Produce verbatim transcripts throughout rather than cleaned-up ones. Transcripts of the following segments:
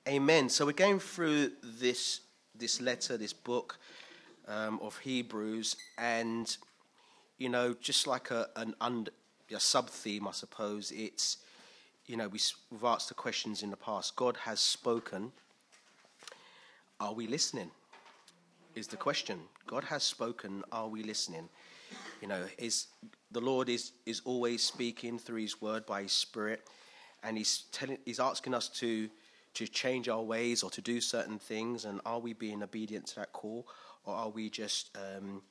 Amen. So we're going through this this letter, this book um, of Hebrews, and you know, just like a an under a sub theme, I suppose. It's you know we, we've asked the questions in the past. God has spoken. Are we listening? Is the question. God has spoken. Are we listening? You know, is the Lord is is always speaking through His Word by His Spirit, and He's telling, He's asking us to. to change our ways or to do certain things, and are we being obedient to that call, or are we just um,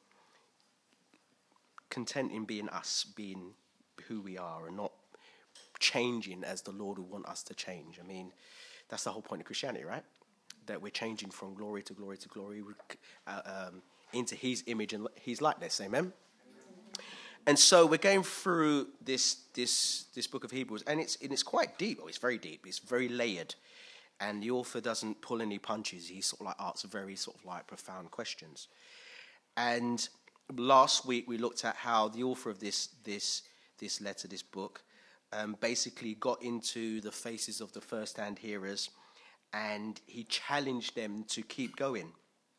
content in being us, being who we are, and not changing as the Lord would want us to change? I mean, that's the whole point of Christianity, right? That we're changing from glory to glory to glory uh, um, into His image and His likeness, amen? And so we're going through this this this book of Hebrews, and it's and it's quite deep. Oh, it's very deep. It's very layered. And the author doesn't pull any punches. He sort of like asks very sort of like profound questions. And last week we looked at how the author of this this this letter, this book, um, basically got into the faces of the first-hand hearers, and he challenged them to keep going.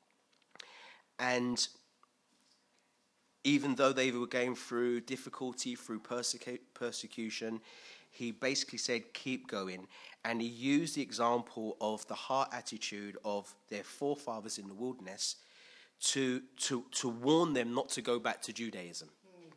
And even though they were going through difficulty, through persecu- persecution, he basically said, keep going. And he used the example of the heart attitude of their forefathers in the wilderness to, to, to warn them not to go back to Judaism. Mm.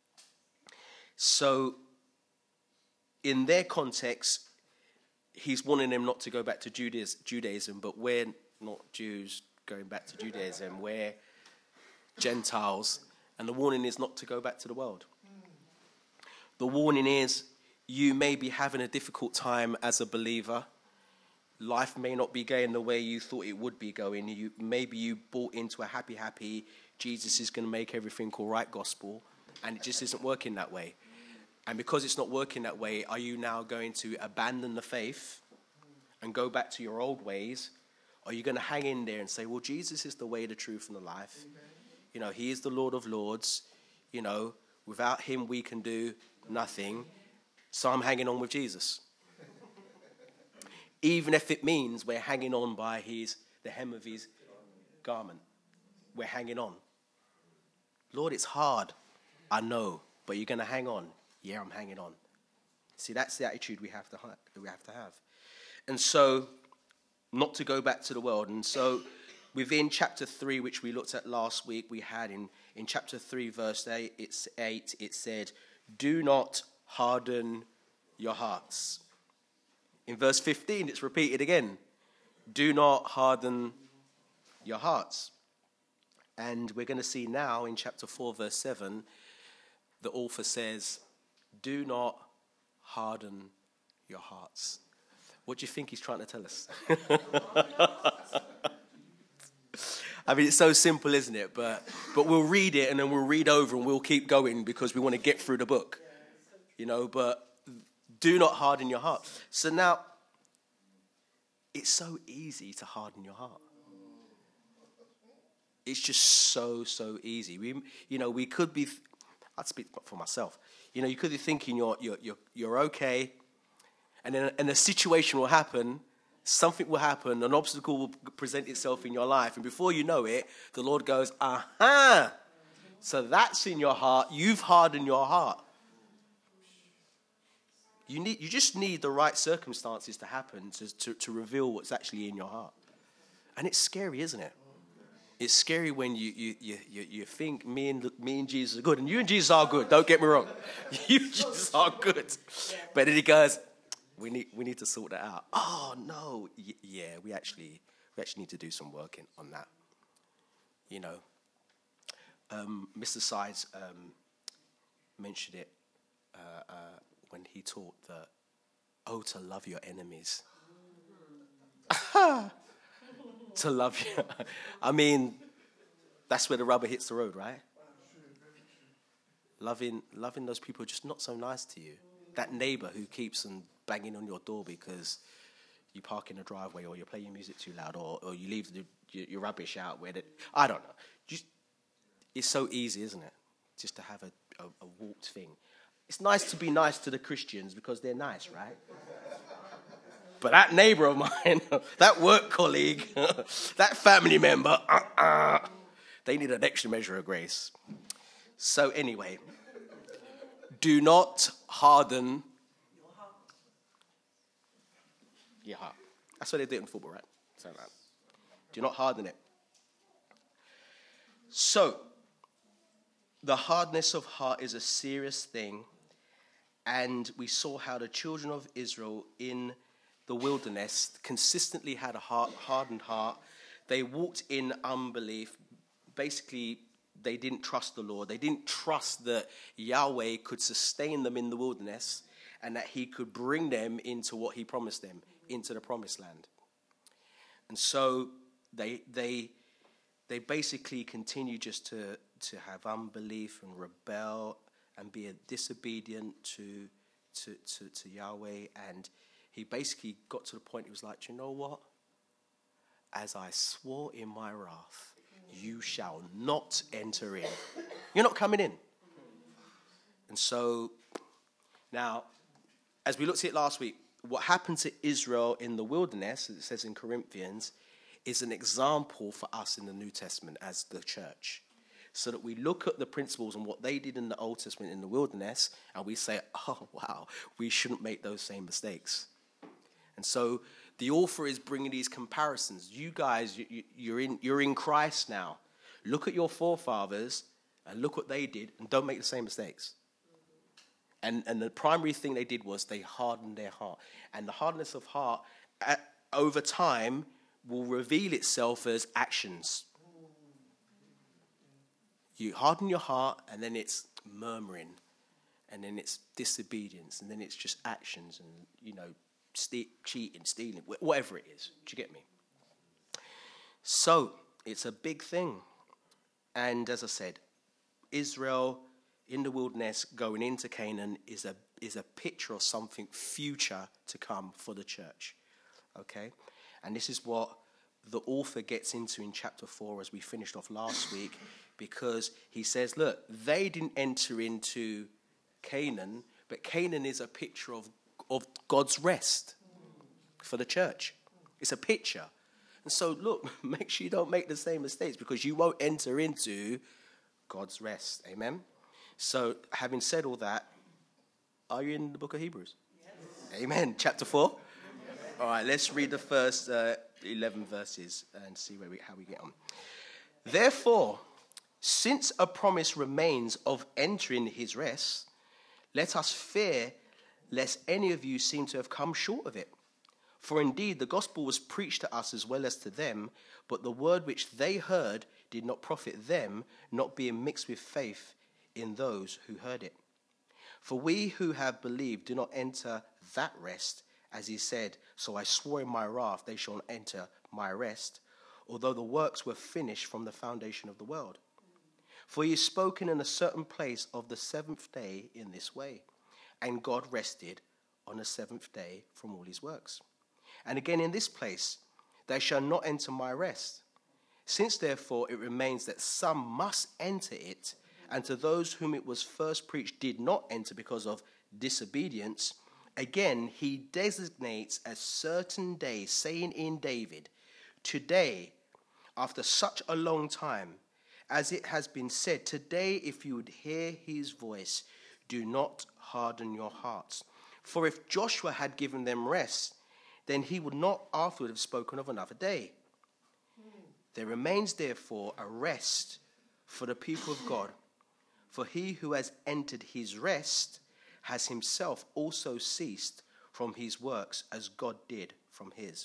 So in their context, he's warning them not to go back to Judaism, but we're not Jews going back to Judaism. We're Gentiles. And the warning is not to go back to the world. Mm. The warning is, you may be having a difficult time as a believer. Life may not be going the way you thought it would be going. You, maybe you bought into a happy, happy, Jesus is going to make everything all right gospel, and it just isn't working that way. And because it's not working that way, are you now going to abandon the faith and go back to your old ways? Or are you going to hang in there and say, well, Jesus is the way, the truth, and the life. You know, He is the Lord of Lords. You know, without Him we can do nothing. So I'm hanging on with Jesus. Even if it means we're hanging on by his the hem of his garment. We're hanging on. Lord, it's hard. I know. But you're going to hang on. Yeah, I'm hanging on. See, that's the attitude we have to ha- we have to have. And so, not to go back to the world. And so, within chapter three, which we looked at last week, we had in, in chapter three, verse eight, it's eight, it said, do not harden your hearts. In verse fifteen, it's repeated again. Do not harden your hearts. And we're going to see now in chapter four, verse seven, the author says, do not harden your hearts. What do you think he's trying to tell us? I mean, it's so simple, isn't it? But but we'll read it and then we'll read over and we'll keep going because we want to get through the book. You know, but do not harden your heart. So now, it's so easy to harden your heart. It's just so, so easy. We, you know, we could be, I'd speak for myself. You know, you could be thinking you're you're you're, you're okay, and then and a situation will happen, something will happen, an obstacle will present itself in your life, and before you know it, the Lord goes, aha! So that's in your heart. You've hardened your heart. You need, you just need the right circumstances to happen to, to, to reveal what's actually in your heart. And it's scary, isn't it? It's scary when you you you you, you think me and me and Jesus are good, and you and Jesus are good. Don't get me wrong, you and Jesus are good. But then he goes, we need we need to sort that out. Oh no, y- yeah, we actually we actually need to do some work in, on that. You know, um, Mister Sides um, mentioned it. Uh, uh, when he taught that, oh, to love your enemies. To love you. I mean, that's where the rubber hits the road, right? Loving loving those people who are just not so nice to you. That neighbour who keeps on banging on your door because you park in the driveway or you're playing music too loud or, or you leave the, your, your rubbish out where the, I don't know. Just, it's so easy, isn't it? Just to have a, a, a warped thing. It's nice to be nice to the Christians because they're nice, right? But that neighbor of mine, that work colleague, that family member, uh-uh, they need an extra measure of grace. So anyway, do not harden your heart. That's what they do in football, right? So, right. Do not harden it. So, the hardness of heart is a serious thing. And we saw how the children of Israel in the wilderness consistently had a heart, hardened heart. They walked in unbelief. Basically, they didn't trust the Lord. They didn't trust that Yahweh could sustain them in the wilderness and that he could bring them into what he promised them, into the promised land. And so they they they basically continue just to, to have unbelief and rebel and be disobedient to, to, to, to Yahweh. And he basically got to the point, he was like, you know what? As I swore in my wrath, you shall not enter in. You're not coming in. And so, now, as we looked at it last week, what happened to Israel in the wilderness, as it says in Corinthians, is an example for us in the New Testament as the church. So that we look at the principles and what they did in the Old Testament in the wilderness, and we say, oh, wow, we shouldn't make those same mistakes. And so the author is bringing these comparisons. You guys, you, you, you're in, you're in Christ now. Look at your forefathers and look what they did, and don't make the same mistakes. And, and the primary thing they did was they hardened their heart. And the hardness of heart, at, over time, will reveal itself as actions. You harden your heart, and then it's murmuring, and then it's disobedience, and then it's just actions, and, you know, ste- cheating, stealing, whatever it is. Do you get me? So, it's a big thing. And as I said, Israel in the wilderness going into Canaan is a is a picture of something future to come for the church. Okay? And this is what the author gets into in chapter four, as we finished off last week, because he says, look, they didn't enter into Canaan, but Canaan is a picture of, of God's rest for the church. It's a picture. And so, look, make sure you don't make the same mistakes, because you won't enter into God's rest. Amen? So, having said all that, are you in the book of Hebrews? Yes. Amen. Chapter four? Yes. All right, let's read the first uh, eleven verses and see where we, how we get on. Therefore, since a promise remains of entering his rest, let us fear lest any of you seem to have come short of it. For indeed, the gospel was preached to us as well as to them, but the word which they heard did not profit them, not being mixed with faith in those who heard it. For we who have believed do not enter that rest, as he said, so I swore in my wrath, they shall not enter my rest, although the works were finished from the foundation of the world. For he is spoken in a certain place of the seventh day in this way, and God rested on the seventh day from all his works. And again in this place, they shall not enter my rest. Since therefore it remains that some must enter it, and to those whom it was first preached did not enter because of disobedience, again he designates a certain day, saying in David, today, after such a long time, as it has been said, today if you would hear his voice, do not harden your hearts. For if Joshua had given them rest, then he would not afterward have spoken of another day. There remains therefore a rest for the people of God. For he who has entered his rest has himself also ceased from his works as God did from his.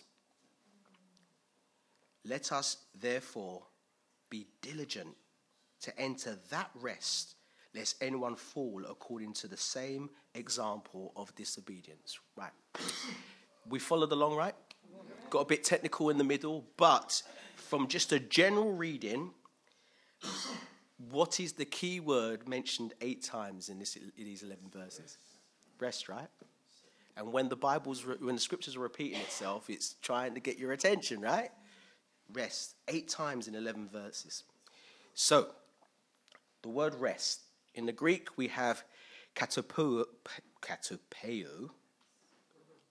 Let us therefore be diligent to enter that rest, lest anyone fall according to the same example of disobedience. Right. We followed along, right? Got a bit technical in the middle, but from just a general reading, what is the key word mentioned eight times in, this, in these eleven verses? Rest, right? And when the Bible's, when the scriptures are repeating itself, it's trying to get your attention, right? Rest, eight times in eleven verses. So, the word rest. In the Greek, we have katopeo, katopeo.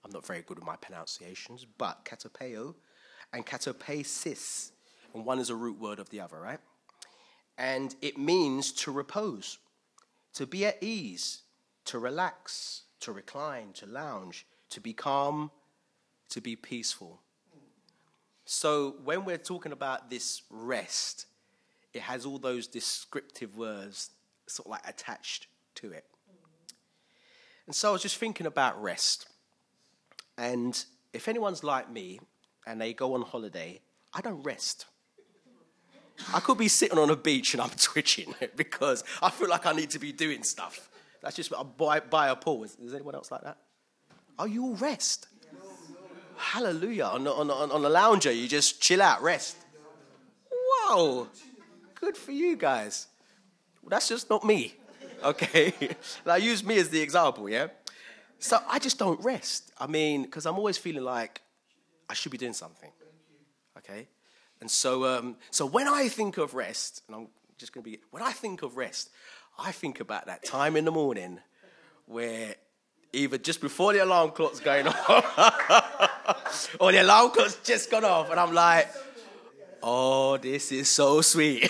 I'm not very good with my pronunciations, but katopeo and katopesis. And one is a root word of the other, right? And it means to repose, to be at ease, to relax, to recline, to lounge, to be calm, to be peaceful. So when we're talking about this rest, it has all those descriptive words sort of like attached to it. And so I was just thinking about rest. And if anyone's like me and they go on holiday, I don't rest. I could be sitting on a beach and I'm twitching because I feel like I need to be doing stuff. That's just by, by a pool. Is, is anyone else like that? Oh, you all rest. Hallelujah. On the, on, the, on the lounger, you just chill out, rest. Whoa. Good for you guys. Well, that's just not me. Okay. Now, use me as the example, yeah? So I just don't rest. I mean, because I'm always feeling like I should be doing something. Okay? And so um, so when I think of rest, and I'm just going to be, when I think of rest, I think about that time in the morning where either just before the alarm clock's going off or the alarm clock's just gone off and I'm like, oh, this is so sweet.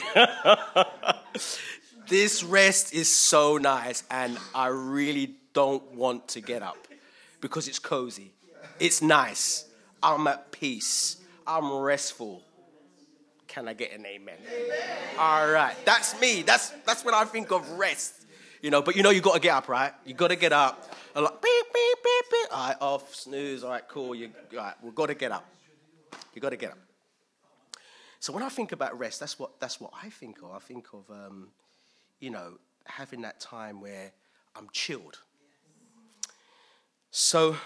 This rest is so nice and I really don't want to get up because it's cozy. It's nice. I'm at peace. I'm restful. Can I get an amen? Amen? All right. That's me. That's that's when I think of rest. You know, but you know you got to get up, right? You got to get up. I'm like, beep, beep, beep, beep. All right, off, snooze. All right, cool. You, all right, we've got to get up. You got to get up. So when I think about rest, that's what that's what I think of. I think of, um, you know, having that time where I'm chilled. So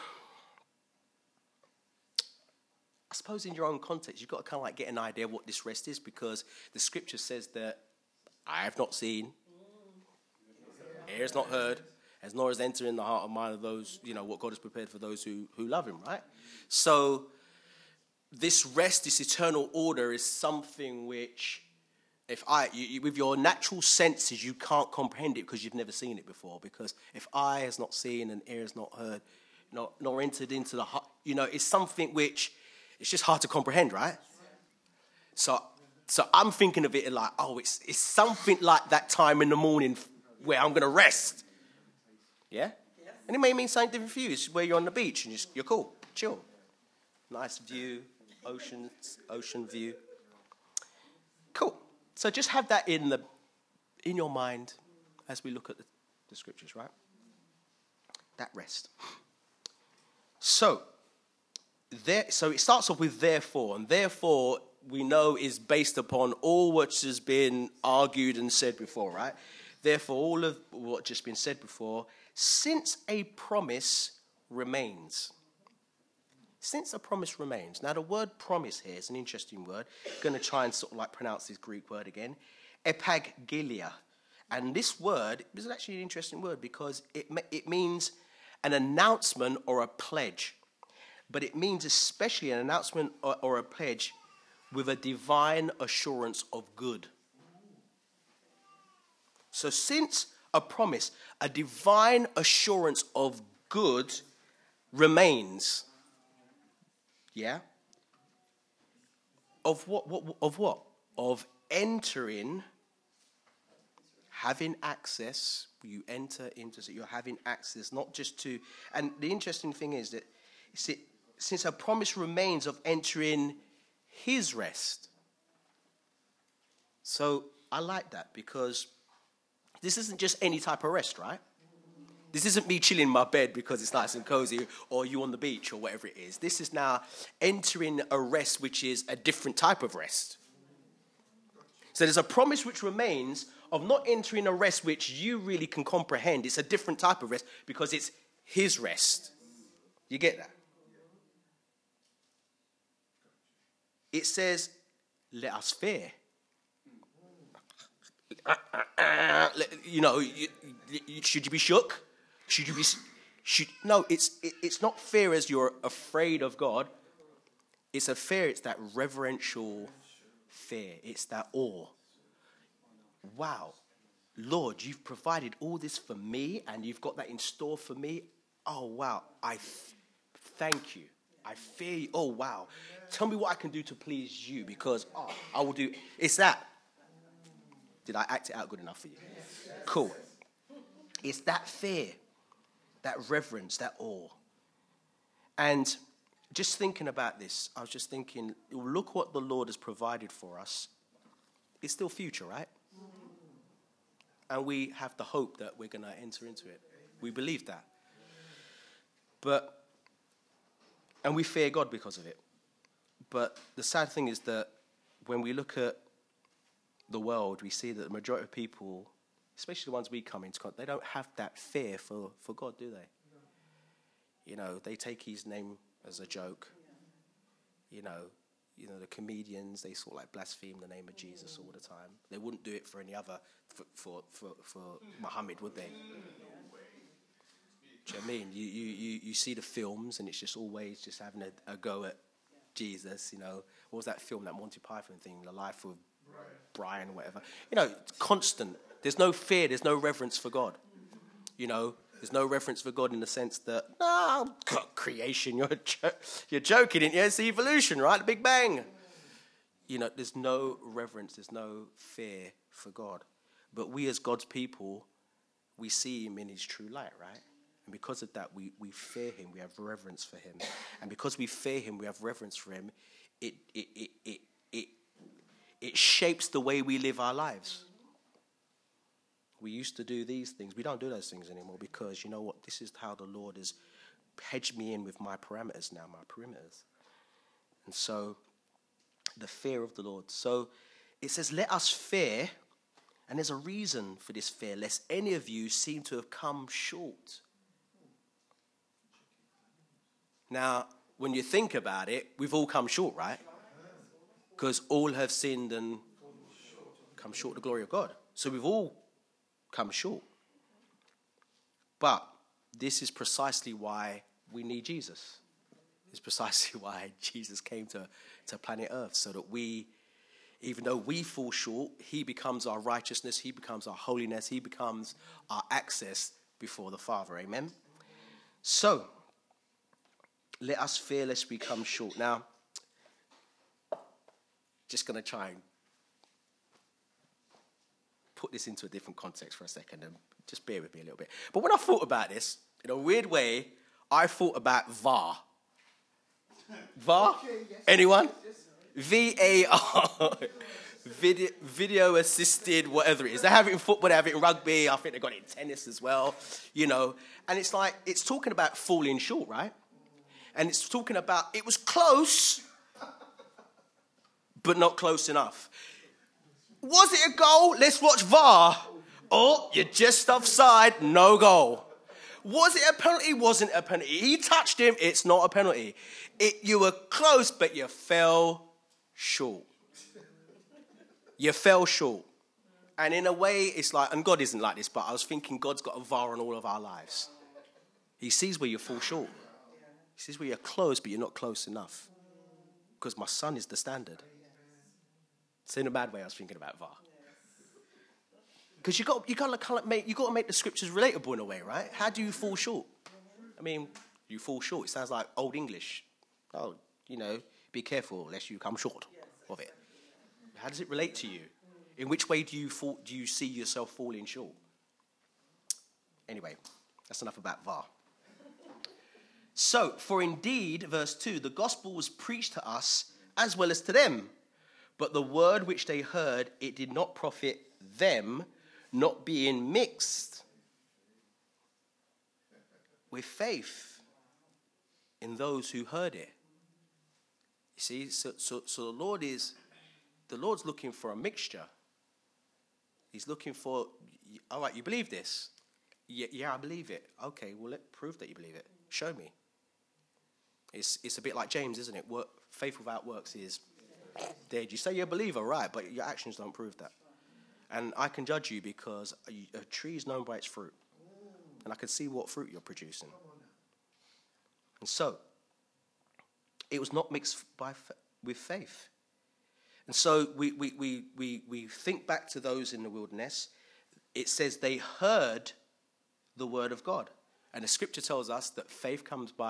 I suppose in your own context, you've got to kind of like get an idea of what this rest is because the scripture says that I have not seen, ear has not heard, as nor has entered in the heart of mind of those, you know, what God has prepared for those who, who love him, right? So this rest, this eternal order is something which, if I, you, you, with your natural senses, you can't comprehend it because you've never seen it before. Because if eye has not seen and ear has not heard, nor, nor entered into the heart, you know, it's something which it's just hard to comprehend, right? So, so I'm thinking of it like, oh, it's it's something like that time in the morning where I'm going to rest. Yeah? Yes. And it may mean something different for you. It's where you're on the beach and just, you're cool, chill. Nice view, ocean, ocean view. Cool. So just have that in the in your mind as we look at the, the scriptures, right? That rest. So, there, so it starts off with therefore, and therefore we know is based upon all what has been argued and said before, right? Therefore, all of what just been said before, since a promise remains. Since a promise remains. Now, the word promise here is an interesting word. I'm going to try and sort of like pronounce this Greek word again. Epaggelia. And this word is actually an interesting word because it it means an announcement or a pledge. But it means especially an announcement or, or a pledge with a divine assurance of good. So since a promise, a divine assurance of good remains. Yeah? Of what, what? Of what? Of entering, having access. You enter into, so you're having access, not just to, and the interesting thing is that, see, since a promise remains of entering his rest. So I like that because this isn't just any type of rest, right? This isn't me chilling in my bed because it's nice and cozy or you on the beach or whatever it is. This is now entering a rest which is a different type of rest. So there's a promise which remains of not entering a rest which you really can comprehend. It's a different type of rest because it's his rest. You get that? It says, let us fear. You know, you, you, should you be shook? Should you be... Should, no, it's it, it's not fear as you're afraid of God. It's a fear, it's that reverential fear. It's that awe. Wow. Lord, you've provided all this for me and you've got that in store for me. Oh, wow. I th- thank you. I fear you. Oh, wow. Tell me what I can do to please you because oh, I will do. It's that. Did I act it out good enough for you? Cool. It's that fear, that reverence, that awe. And just thinking about this, I was just thinking, look what the Lord has provided for us. It's still future, right? And we have the hope that we're going to enter into it. We believe that. But, and we fear God because of it. But the sad thing is that when we look at the world, we see that the majority of people, especially the ones we come into contact, they don't have that fear for, for God, do they? You know, they take his name as a joke. You know, you know, the comedians, they sort of like blaspheme the name of Jesus all the time. They wouldn't do it for any other, for for, for, for Muhammad, would they? Do you know what I mean? You, you, you, you see the films and it's just always just having a, a go at Jesus, you know. What was that film, that Monty Python thing, The Life of Brian or whatever? You know, constant. There's no fear, there's no reverence for God. You know, there's no reverence for God in the sense that, no, oh, creation, you're jo- you're joking, isn't you? It's the evolution, right? The Big Bang. You know, there's no reverence, there's no fear for God. But we as God's people, we see him in his true light, right? And because of that, we, we fear him, we have reverence for him. And because we fear him, we have reverence for him, it it it it it, it shapes the way we live our lives. We used to do these things. We don't do those things anymore because, you know what, this is how the Lord has hedged me in with my parameters now, my perimeters. And so, the fear of the Lord. So, it says, let us fear, and there's a reason for this fear, lest any of you seem to have come short. Now, when you think about it, we've all come short, right? Because all have sinned and come short of the glory of God. So we've all come short. But this is precisely why we need Jesus. It's precisely why Jesus came to, to planet Earth, so that we, even though we fall short, he becomes our righteousness, he becomes our holiness, he becomes our access before the Father. Amen? So, let us fear lest we come short. Now, just going to try and put this into a different context for a second and just bear with me a little bit. But when I thought about this, in a weird way, I thought about V A R. V A R? Okay, yes. Anyone? Yes, yes. V A R. Video, video assisted, whatever it is. They have it in football, they have it in rugby. I think they've got it in tennis as well, you know. And it's like, it's talking about falling short, right? And it's talking about, it was close, but not close enough. Was it a goal? Let's watch V A R. Oh, you're just offside, no goal. Was it a penalty? Wasn't a penalty. He touched him, it's not a penalty. It, you were close, but you fell short. You fell short. And in a way, it's like, and God isn't like this, but I was thinking God's got a V A R on all of our lives. He sees where you fall short. He sees where you're close, but you're not close enough. Because my son is the standard. It's in a bad way I was thinking about V A R. Because you got you got to kind of make you got to make the scriptures relatable in a way, right? How do you fall short? I mean, you fall short. It sounds like old English. Oh, you know, be careful lest you come short of it. How does it relate to you? In which way do you fall, do you see yourself falling short? Anyway, that's enough about V A R. So, for indeed, verse two, the gospel was preached to us as well as to them. But the word which they heard, it did not profit them, not being mixed with faith in those who heard it. You see, so, so, so the Lord is, the Lord's looking for a mixture. He's looking for, all right, you believe this? Yeah, yeah, I believe it. Okay, well, let prove that you believe it. Show me. It's it's a bit like James, isn't it? Work, faith without works is dead. You say you're a believer, right, but your actions don't prove that. And I can judge you because a, a tree is known by its fruit. And I can see what fruit you're producing. And so, it was not mixed by with faith. And so we, we, we, we, we think back to those in the wilderness. It says they heard the word of God. And the scripture tells us that faith comes by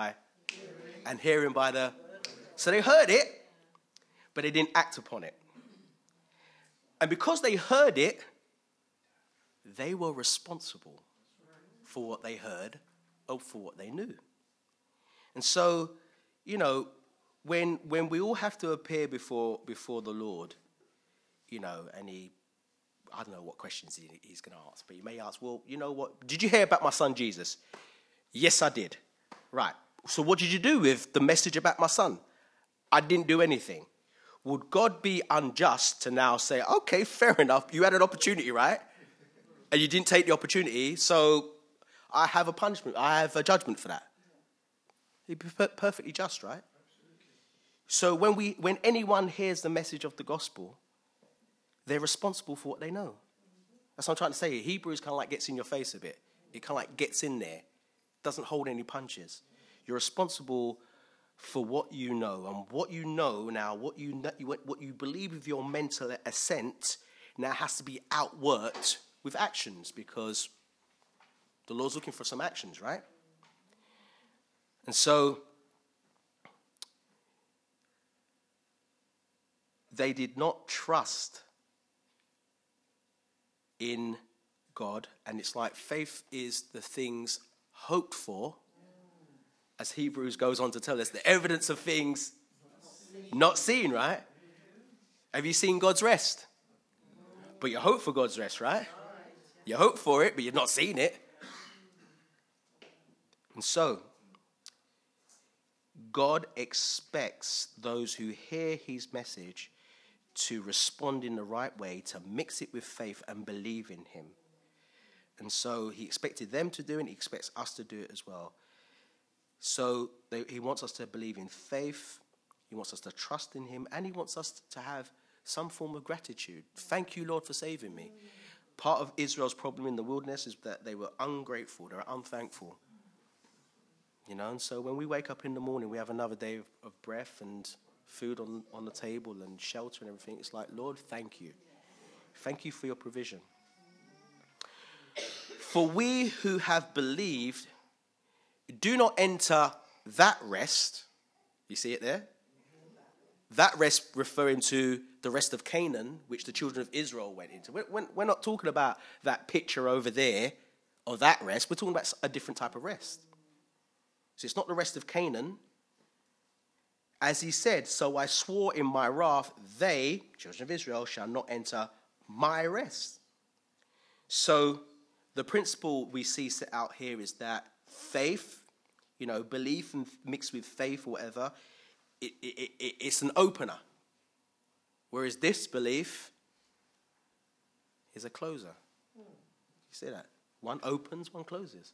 And hearing by the... So they heard it, but they didn't act upon it. And because they heard it, they were responsible for what they heard or for what they knew. And so, you know, when when we all have to appear before before the Lord, you know, and he, I don't know what questions he, he's going to ask, but he may ask, well, you know what, did you hear about my son Jesus? Yes, I did. Right. So what did you do with the message about my son? I didn't do anything. Would God be unjust to now say, okay, fair enough, you had an opportunity, right? And you didn't take the opportunity, so I have a punishment, I have a judgment for that. He'd be per- perfectly just, right? So when we, when anyone hears the message of the gospel, they're responsible for what they know. That's what I'm trying to say. Hebrews kind of like gets in your face a bit. It kind of like gets in there. Doesn't hold any punches. You're responsible for what you know. And what you know now, what you know, what you believe with your mental assent now has to be outworked with actions, because the Lord's looking for some actions, right? And so they did not trust in God. And it's like faith is the things hoped for, as Hebrews goes on to tell us, the evidence of things not seen, right? Have you seen God's rest? But you hope for God's rest, right? You hope for it, but you've not seen it. And so, God expects those who hear his message to respond in the right way, to mix it with faith and believe in him. And so he expected them to do it, and he expects us to do it as well. So they, he wants us to believe in faith, he wants us to trust in him, and he wants us to have some form of gratitude. Thank you, Lord, for saving me. Part of Israel's problem in the wilderness is that they were ungrateful, they were unthankful. You know, and so when we wake up in the morning, we have another day of, of breath and food on, on the table and shelter and everything. It's like, Lord, thank you. Thank you for your provision. For we who have believed do not enter that rest. You see it there? That rest referring to the rest of Canaan, which the children of Israel went into. We're, we're not talking about that picture over there of that rest. We're talking about a different type of rest. So it's not the rest of Canaan. As he said, so I swore in my wrath, they, children of Israel, shall not enter my rest. So the principle we see set out here is that faith, you know, belief and mixed with faith or whatever, it, it, it, it's an opener. Whereas disbelief is a closer. You see that? One opens, one closes.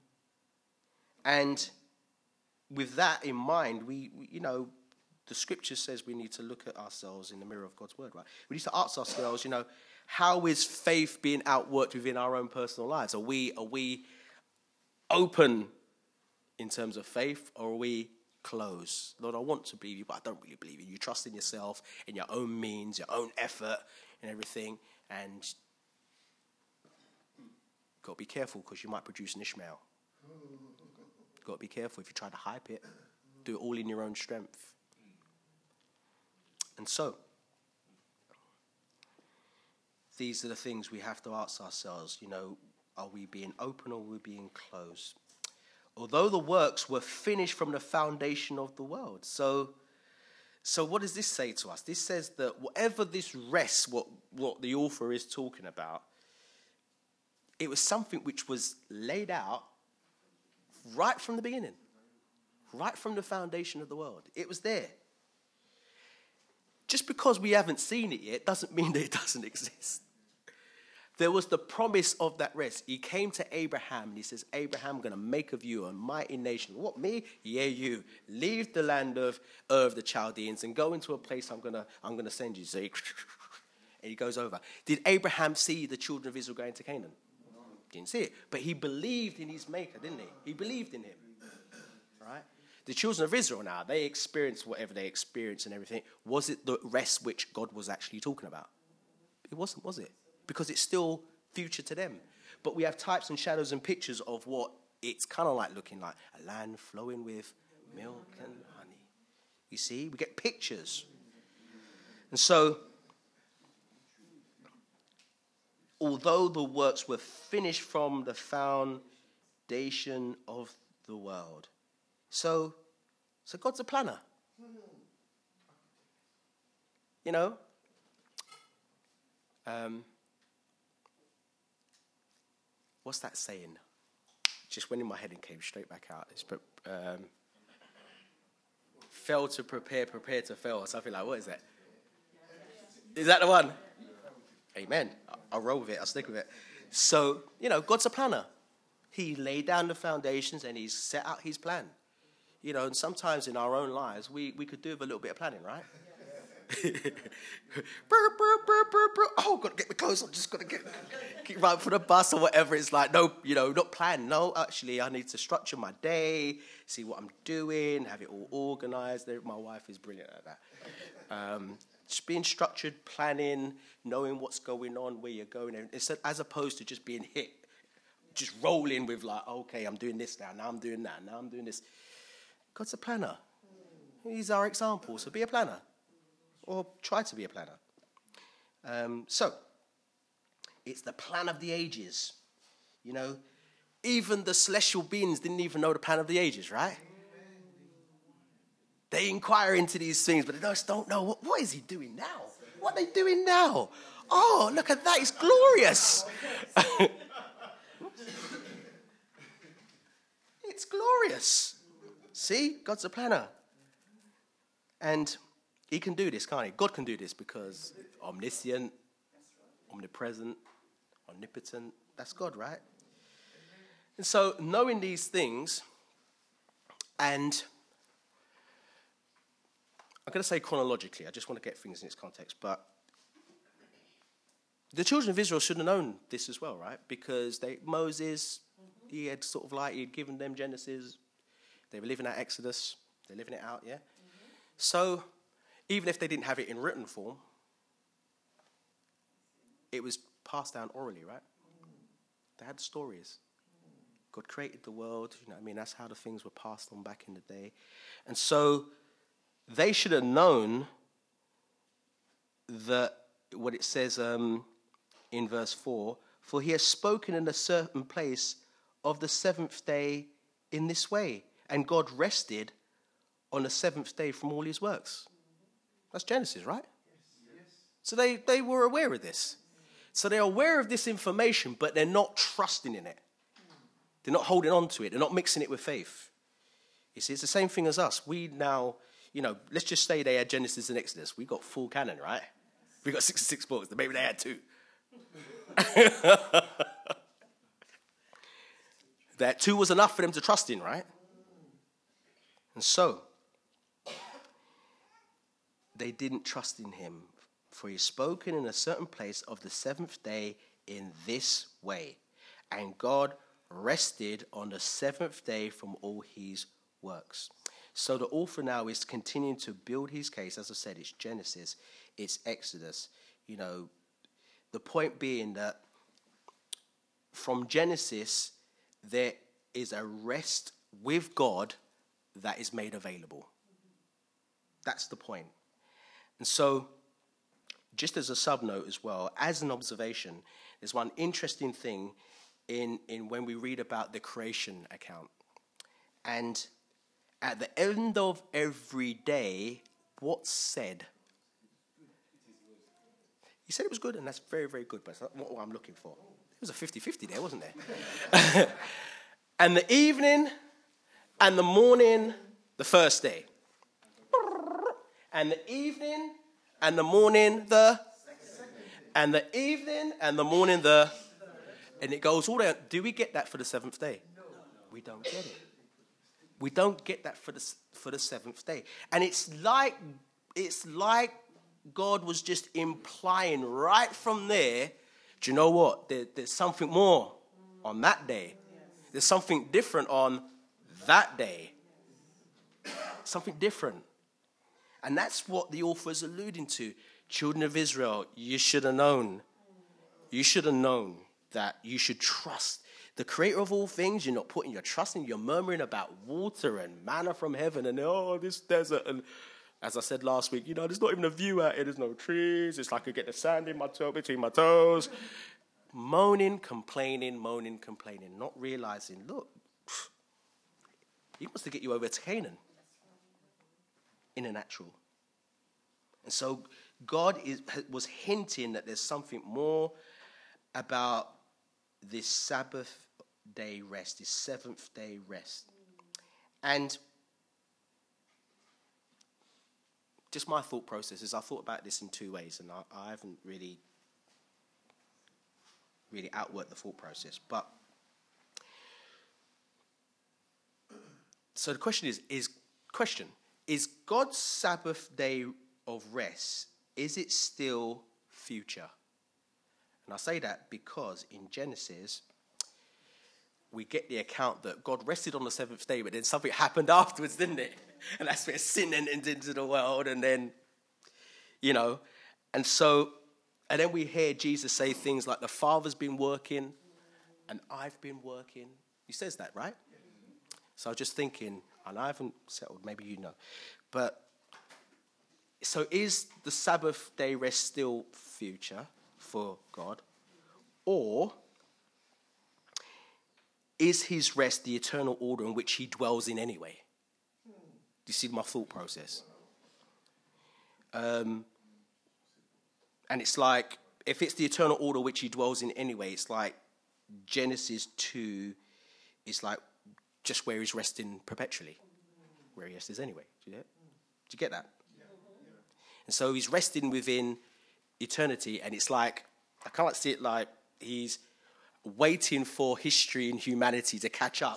And with that in mind, we, we, you know, the scripture says we need to look at ourselves in the mirror of God's word, right? We need to ask ourselves, you know, how is faith being outworked within our own personal lives? Are we, are we open in terms of faith, or are we closed? Lord, I want to believe you, but I don't really believe you. You trust in yourself, in your own means, your own effort and everything, and got to be careful because you might produce an Ishmael. Got to be careful if you try to hype it. Do it all in your own strength. And so, these are the things we have to ask ourselves. You know, are we being open or are we being closed? Although the works were finished from the foundation of the world. So, so what does this say to us? This says that whatever this rest, what, what the author is talking about, it was something which was laid out right from the beginning, right from the foundation of the world. It was there. Just because we haven't seen it yet doesn't mean that it doesn't exist. There was the promise of that rest. He came to Abraham and he says, Abraham, I'm going to make of you a mighty nation. What, me? Yeah, you. Leave the land of Ur of the Chaldeans and go into a place I'm going to I'm going to send you. So he, and he goes over. Did Abraham see the children of Israel going to Canaan? Didn't see it. But he believed in his maker, didn't he? He believed in him. Right? The children of Israel now, they experienced whatever they experienced and everything. Was it the rest which God was actually talking about? It wasn't, was it? Because it's still future to them. But we have types and shadows and pictures of what it's kind of like looking like. A land flowing with milk and honey. You see, we get pictures. And so, although the works were finished from the foundation of the world. So, so God's a planner. You know, um, what's that saying? Just went in my head and came straight back out. It's, um, fail to prepare, prepare to fail, or something like, what is that? Is that the one? Amen. I'll roll with it. I'll stick with it. So, you know, God's a planner. He laid down the foundations and he's set out his plan. You know, and sometimes in our own lives, we, we could do with a little bit of planning, right? burr, burr, burr, burr, burr. Oh, got to get me close. I'm just got to get keep right for the bus or whatever. It's like, no, you know, not plan. No, actually, I need to structure my day, see what I'm doing, have it all organized. My wife is brilliant at that. Um, just being structured, planning, knowing what's going on, where you're going, instead, as opposed to just being hit, just rolling with like, okay, I'm doing this now, now I'm doing that, now I'm doing this. God's a planner. He's our example, so be a planner. Or try to be a planner. Um, so, it's the plan of the ages. You know, even the celestial beings didn't even know the plan of the ages, right? They inquire into these things, but they just don't know, what, what is he doing now? What are they doing now? Oh, look at that, it's glorious. It's glorious. See, God's a planner. And he can do this, can't he? God can do this because omniscient, omnipresent, omnipotent, that's God, right? And so knowing these things, and I'm going to say chronologically, I just want to get things in its context, but the children of Israel should have known this as well, right? Because they, Moses, he had sort of like, he had given them Genesis, they were living out Exodus, they're living it out, yeah? Mm-hmm. So even if they didn't have it in written form, it was passed down orally, right? They had stories. God created the world, you know what I mean? That's how the things were passed on back in the day. And so they should have known that what it says um, in verse four, for he has spoken in a certain place of the seventh day in this way, and God rested on the seventh day from all his works. That's Genesis, right? Yes. So they, they were aware of this. So they're aware of this information, but they're not trusting in it. They're not holding on to it. They're not mixing it with faith. You see, it's the same thing as us. We now, you know, let's just say they had Genesis and Exodus. We got full canon, right? We got sixty-six books. Maybe they had two. That two was enough for them to trust in, right? And so they didn't trust in him, for he has spoken in a certain place of the seventh day in this way. And God rested on the seventh day from all his works. So the author now is continuing to build his case. As I said, it's Genesis, it's Exodus. You know, the point being that from Genesis, there is a rest with God that is made available. That's the point. And so, just as a sub-note as well, as an observation, there's one interesting thing in, in when we read about the creation account. And at the end of every day, what's said? He said it was good, and that's very, very good, but it's not what I'm looking for. It was a fifty-fifty there, wasn't there? And the evening and the morning, the first day. And the evening and the morning, the... And the evening and the morning, the... And it goes all down. Do we get that for the seventh day? We don't get it. We don't get that for the for the seventh day. And it's like it's like God was just implying right from there, do you know what? There, there's something more on that day. There's something different on that day. Something different. And that's what the author is alluding to. Children of Israel, you should have known. You should have known that you should trust the creator of all things. You're not putting your trust in. You're murmuring about water and manna from heaven and, oh, this desert. And as I said last week, you know, there's not even a view out here. There's no trees. It's like I get the sand in my toe, between my toes. Moaning, complaining, moaning, complaining. Not realizing, look, he wants to get you over to Canaan in a natural. And so God is, was hinting that there's something more about this Sabbath day rest, this seventh day rest. And just my thought process is I thought about this in two ways, and I, I haven't really, really outworked the thought process. But so the question is, is question, is God's Sabbath day of rest, is it still future? And I say that because in Genesis, we get the account that God rested on the seventh day, but then something happened afterwards, didn't it? And that's where sin entered into the world, and then, you know, and so, and then we hear Jesus say things like, the Father's been working, and I've been working. He says that, right? So I was just thinking, and I haven't settled, maybe you know, but, so is the Sabbath day rest still future for God? Or is his rest the eternal order in which he dwells in anyway? Do you see my thought process? Um, and it's like, if it's the eternal order which he dwells in anyway, it's like Genesis two is like just where he's resting perpetually, where he rests anyway. Do you get, do you get that? And so he's resting within eternity, and it's like, I can't see it like he's waiting for history and humanity to catch up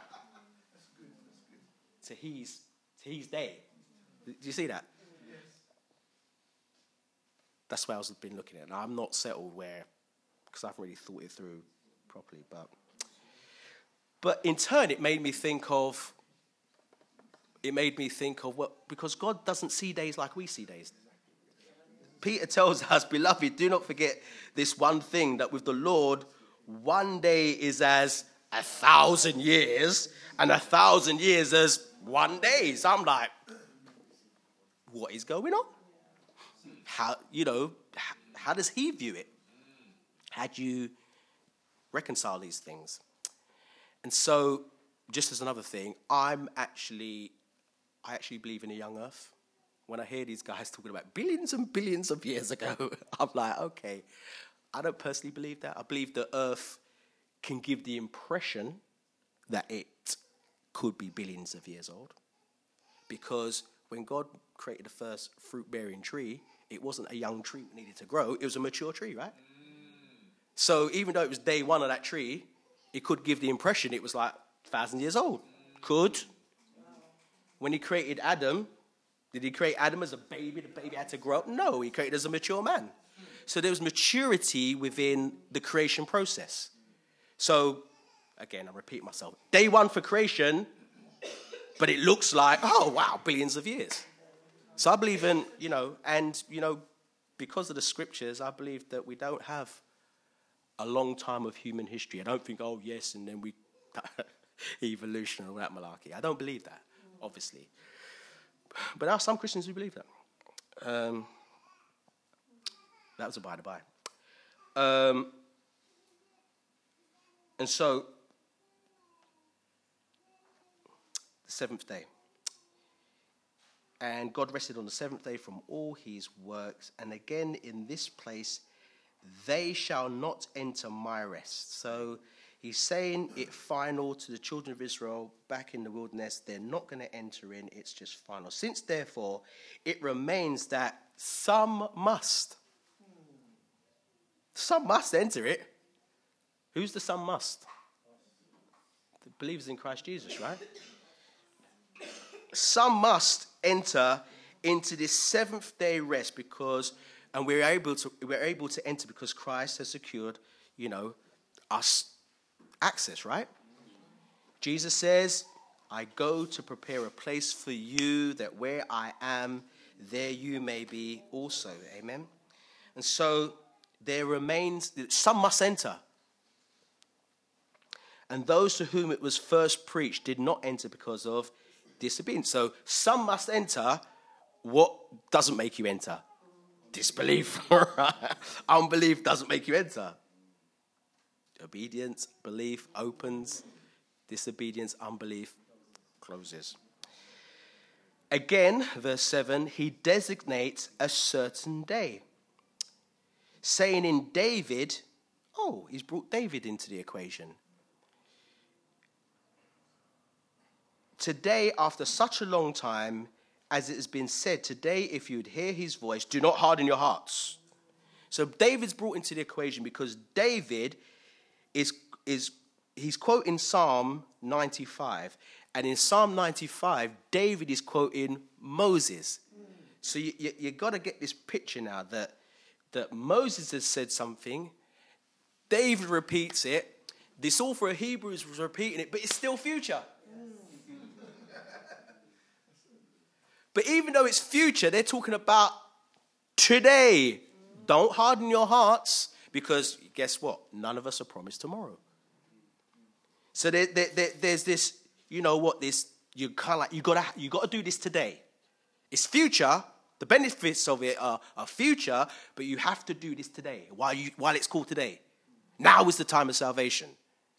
to his, to his day. Do you see that? Yes. That's where I've been looking at. Now, I'm not settled where, because I haven't really thought it through properly, but but in turn, it made me think of, it made me think of, well, because God doesn't see days like we see days. Peter tells us, beloved, do not forget this one thing, that with the Lord, one day is as a thousand years, and a thousand years as one day. So I'm like, what is going on? How, you know, how, how does he view it? How do you reconcile these things? And so, just as another thing, I'm actually, I actually believe in a young earth. When I hear these guys talking about billions and billions of years ago, I'm like, okay, I don't personally believe that. I believe the earth can give the impression that it could be billions of years old. Because when God created the first fruit-bearing tree, it wasn't a young tree that needed to grow. It was a mature tree, right? Mm. So even though it was day one of that tree, it could give the impression it was like a thousand years old. Mm. Could. Wow. When he created Adam, did he create Adam as a baby? The baby had to grow up? No, he created as a mature man. So there was maturity within the creation process. So, again, I repeat myself. Day one for creation, but it looks like, oh, wow, billions of years. So I believe in, you know, and, you know, because of the scriptures, I believe that we don't have a long time of human history. I don't think, oh, yes, and then we, evolution and all that malarkey. I don't believe that, obviously. But there are some Christians who believe that. Um, that was a by the by. Um, and so, the seventh day. And God rested on the seventh day from all his works. And again, in this place, they shall not enter my rest. So he's saying it final to the children of Israel back in the wilderness. They're not going to enter in. It's just final. Since, therefore, it remains that some must. Some must enter it. Who's the some must? The believers in Christ Jesus, right? Some must enter into this seventh day rest because, and we're able to, we're able to enter because Christ has secured, you know, us access, right? Jesus says, I go to prepare a place for you that where I am, there you may be also. Amen. And so there remains, some must enter. And those to whom it was first preached did not enter because of disobedience. So some must enter. What doesn't make you enter? Disbelief. Unbelief doesn't make you enter. Obedience, belief opens. Disobedience, unbelief closes. Again, verse seven, he designates a certain day, saying in David, oh, he's brought David into the equation. Today, after such a long time, as it has been said, today, if you'd hear his voice, do not harden your hearts. So David's brought into the equation because David is, is he's quoting Psalm ninety-five. And in Psalm ninety-five, David is quoting Moses. So you, you, you got to get this picture now that, that Moses has said something, David repeats it, this author of Hebrews was repeating it, but it's still future. But even though it's future, they're talking about today. Don't harden your hearts, because guess what? None of us are promised tomorrow. So there, there, there, there's this, you know what, this, you kind of like, you gotta, you gotta do this today. It's future. The benefits of it are, are future, but you have to do this today while you, while it's called today. Now is the time of salvation.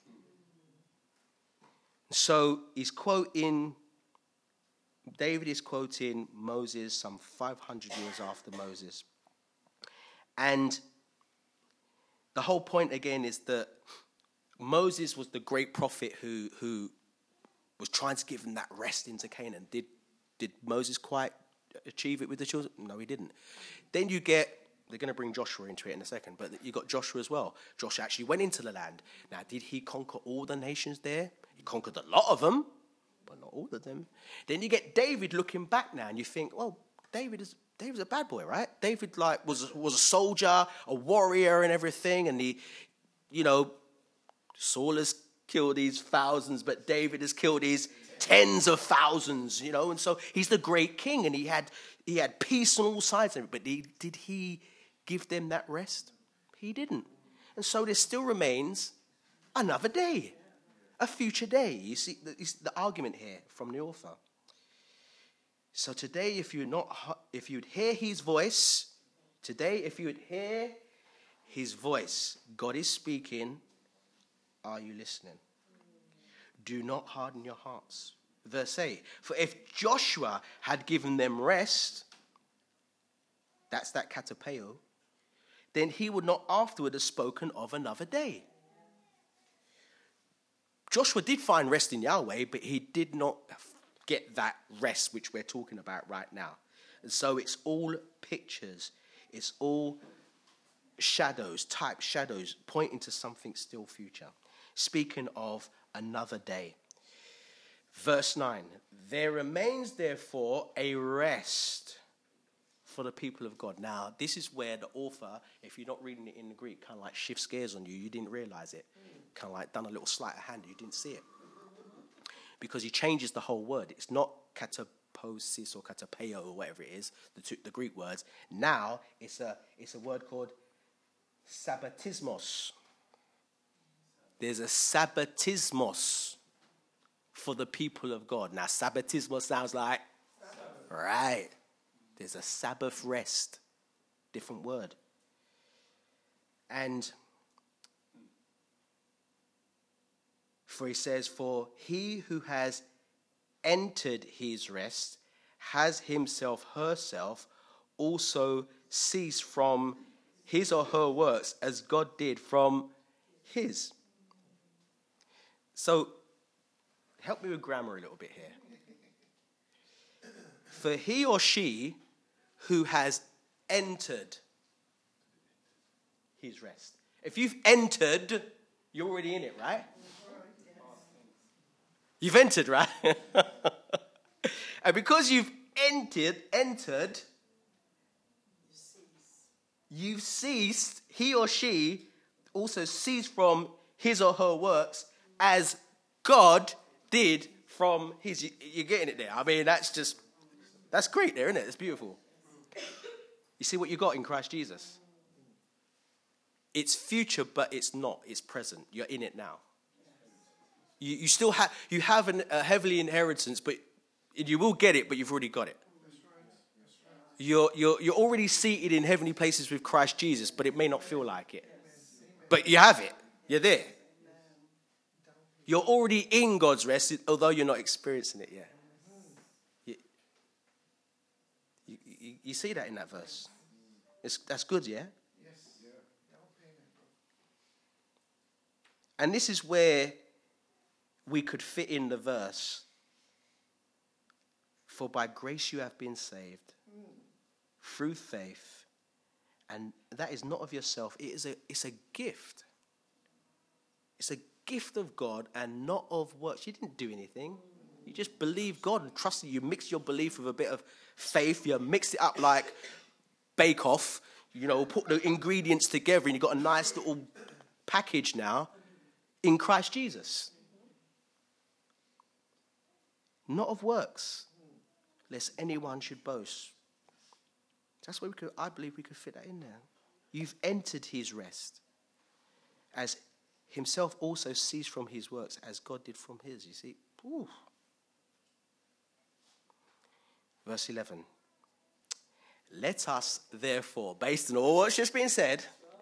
So he's quoting, David is quoting Moses some five hundred years after Moses. And the whole point again is that Moses was the great prophet who, who was trying to give them that rest into Canaan. Did, did Moses quite achieve it with the children? No, he didn't. Then you get, they're going to bring Joshua into it in a second, but you got Joshua as well. Joshua actually went into the land. Now, did he conquer all the nations there? He conquered a lot of them, but not all of them. Then you get David looking back now, and you think, well, David is David's a bad boy, right? David like was was a soldier, a warrior, and everything, and he, you know, Saul has killed these thousands, but David has killed these tens of thousands, you know, and so he's the great king, and he had he had peace on all sides. But he, did he give them that rest? He didn't, and so there still remains another day. A future day. You see the, the argument here from the author. So today, if you not, if you'd hear his voice, today, if you'd hear his voice, God is speaking. Are you listening? Do not harden your hearts. Verse eight. For if Joshua had given them rest, that's that katapeo, then he would not afterward have spoken of another day. Joshua did find rest in Yahweh, but he did not get that rest which we're talking about right now. And so it's all pictures. It's all shadows, type shadows, pointing to something still future. Speaking of another day. Verse nine. There remains therefore a rest for the people of God. Now, this is where the author, if you're not reading it in the Greek, kind of like shifts gears on you. You didn't realize it. Kind of like done a little sleight of hand. You didn't see it. Because he changes the whole word. It's not kataposis or katapeo or whatever it is, the, two, the Greek words. Now, it's a, it's a word called sabbatismos. There's a sabbatismos for the people of God. Now, sabbatismos sounds like, Sabbath. Right. There's a Sabbath rest. Different word. And for he says, for he who has entered his rest has himself, herself, also ceased from his or her works as God did from his. So, help me with grammar a little bit here. For he or she who has entered his rest. If you've entered, you're already in it, right? You've entered, right? And because you've entered, entered, you've ceased, he or she also ceased from his or her works as God did from his. You're getting it there. I mean, that's just, that's great there, isn't it? It's beautiful. You see what you got in Christ Jesus? It's future, but it's not. It's present. You're in it now. You, you still have you have an, a heavenly inheritance, but you will get it, but you've already got it. You're, you're, you're already seated in heavenly places with Christ Jesus, but it may not feel like it. But you have it. You're there. You're already in God's rest, although you're not experiencing it yet. You, you, you see that in that verse? It's, that's good, yeah? And this is where we could fit in the verse. For by grace you have been saved through faith, and that is not of yourself. It is a it's a gift. It's a gift of God and not of works. You didn't do anything. You just believe God and trusted. You mix your belief with a bit of faith. You mix it up like Bake Off. You know, put the ingredients together, and you got a nice little package now in Christ Jesus. Not of works, lest anyone should boast. That's where we could, I believe we could fit that in there. You've entered his rest, as himself also ceased from his works, as God did from his. You see? Ooh. Verse eleven. Let us therefore, based on all what's just been said,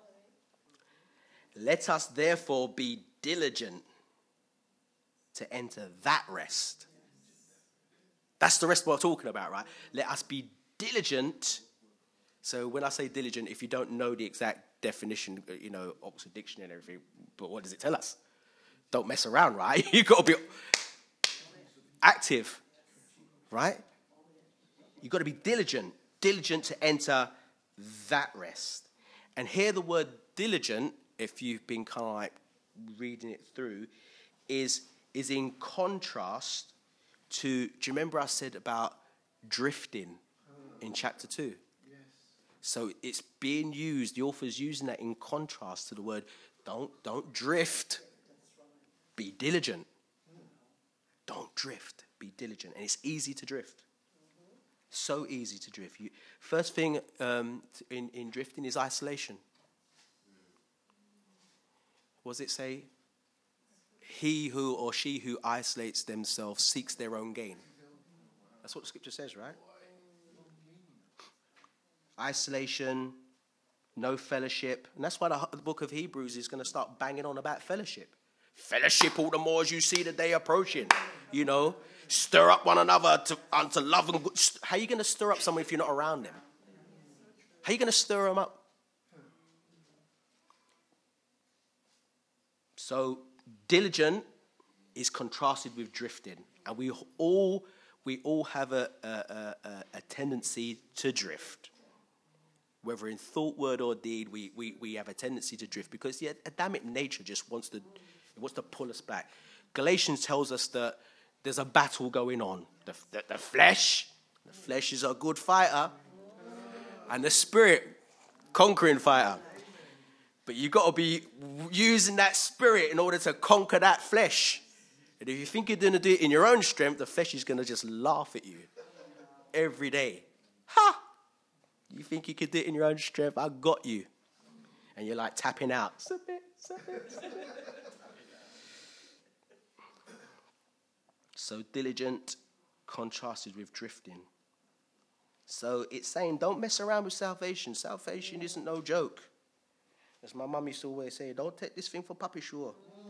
let us therefore be diligent to enter that rest. That's the rest we're talking about, right? Let us be diligent. So when I say diligent, if you don't know the exact definition, you know, Oxford Dictionary and everything, but what does it tell us? Don't mess around, right? You've got to be active, right? You've got to be diligent, diligent to enter that rest. And here the word diligent, if you've been kind of like reading it through, is, is in contrast to, do you remember I said about drifting in chapter two? Yes. So it's being used, the author's using that in contrast to the word, don't, don't drift, be diligent. Don't drift, be diligent. And it's easy to drift. So easy to drift. You, first thing um, in, in drifting is isolation. What does it say? He who or she who isolates themselves seeks their own gain. That's what the scripture says, right? Isolation, no fellowship. And that's why the, the book of Hebrews is going to start banging on about fellowship. Fellowship all the more as you see the day approaching. You know, stir up one another to, unto love and good. How are you going to stir up someone if you're not around them? How are you going to stir them up? So diligent is contrasted with drifting, and we all we all have a a, a, a tendency to drift, whether in thought, word, or deed. We, we, we have a tendency to drift because the Adamic nature just wants to it wants to pull us back. Galatians tells us that there's a battle going on. The, the, the flesh, the flesh is a good fighter, and the spirit, conquering fighter. But you've got to be using that spirit in order to conquer that flesh. And if you think you're going to do it in your own strength, the flesh is going to just laugh at you every day. Ha! You think you could do it in your own strength? I got you. And you're like tapping out. Submit, submit, submit. So diligent contrasted with drifting. So it's saying don't mess around with salvation. Salvation isn't no joke. As my mum used to always say, don't take this thing for puppy sure.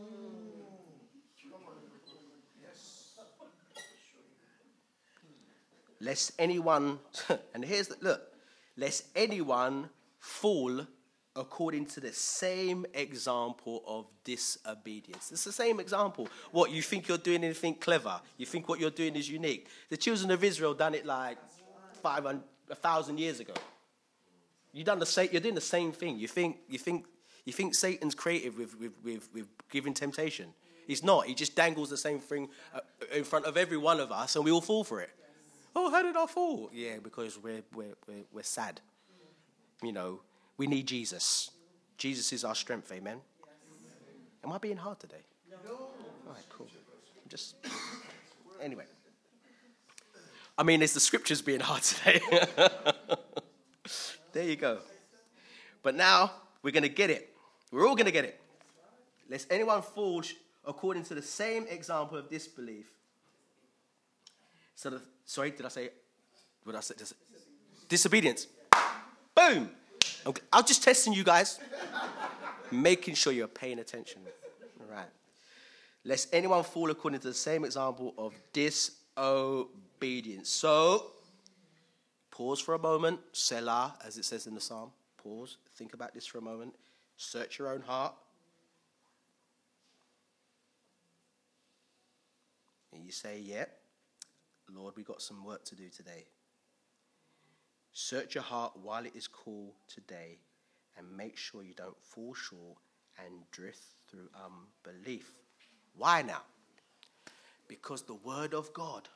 Lest anyone, and here's the, look, lest anyone fall according to the same example of disobedience. It's the same example. What, you think you're doing anything clever? You think what you're doing is unique? The children of Israel done it like five hundred, a thousand years ago. You done the same. You're doing the same thing. You think you think you think Satan's creative with with with, with giving temptation. He's not. He just dangles the same thing uh, in front of every one of us, and we all fall for it. Oh, how did I fall? Yeah, because we're we're we're, we're sad. You know, we need Jesus. Jesus is our strength. Amen. Am I being hard today? No. All right, cool. I'm just anyway. I mean, is the scriptures being hard today? There you go. But now we're going to get it. We're all going to get it. Lest anyone fall according to the same example of disbelief. So, the, sorry, did I say, what did I say? Dis- disobedience. Boom. I'm, I'm just testing you guys, making sure you're paying attention. All right. Lest anyone fall according to the same example of disobedience. So, pause for a moment. Selah, as it says in the psalm. Pause. Think about this for a moment. Search your own heart. And you say, yeah, Lord, we got some work to do today. Search your heart while it is cool today, and make sure you don't fall short and drift through unbelief. Why now? Because the word of God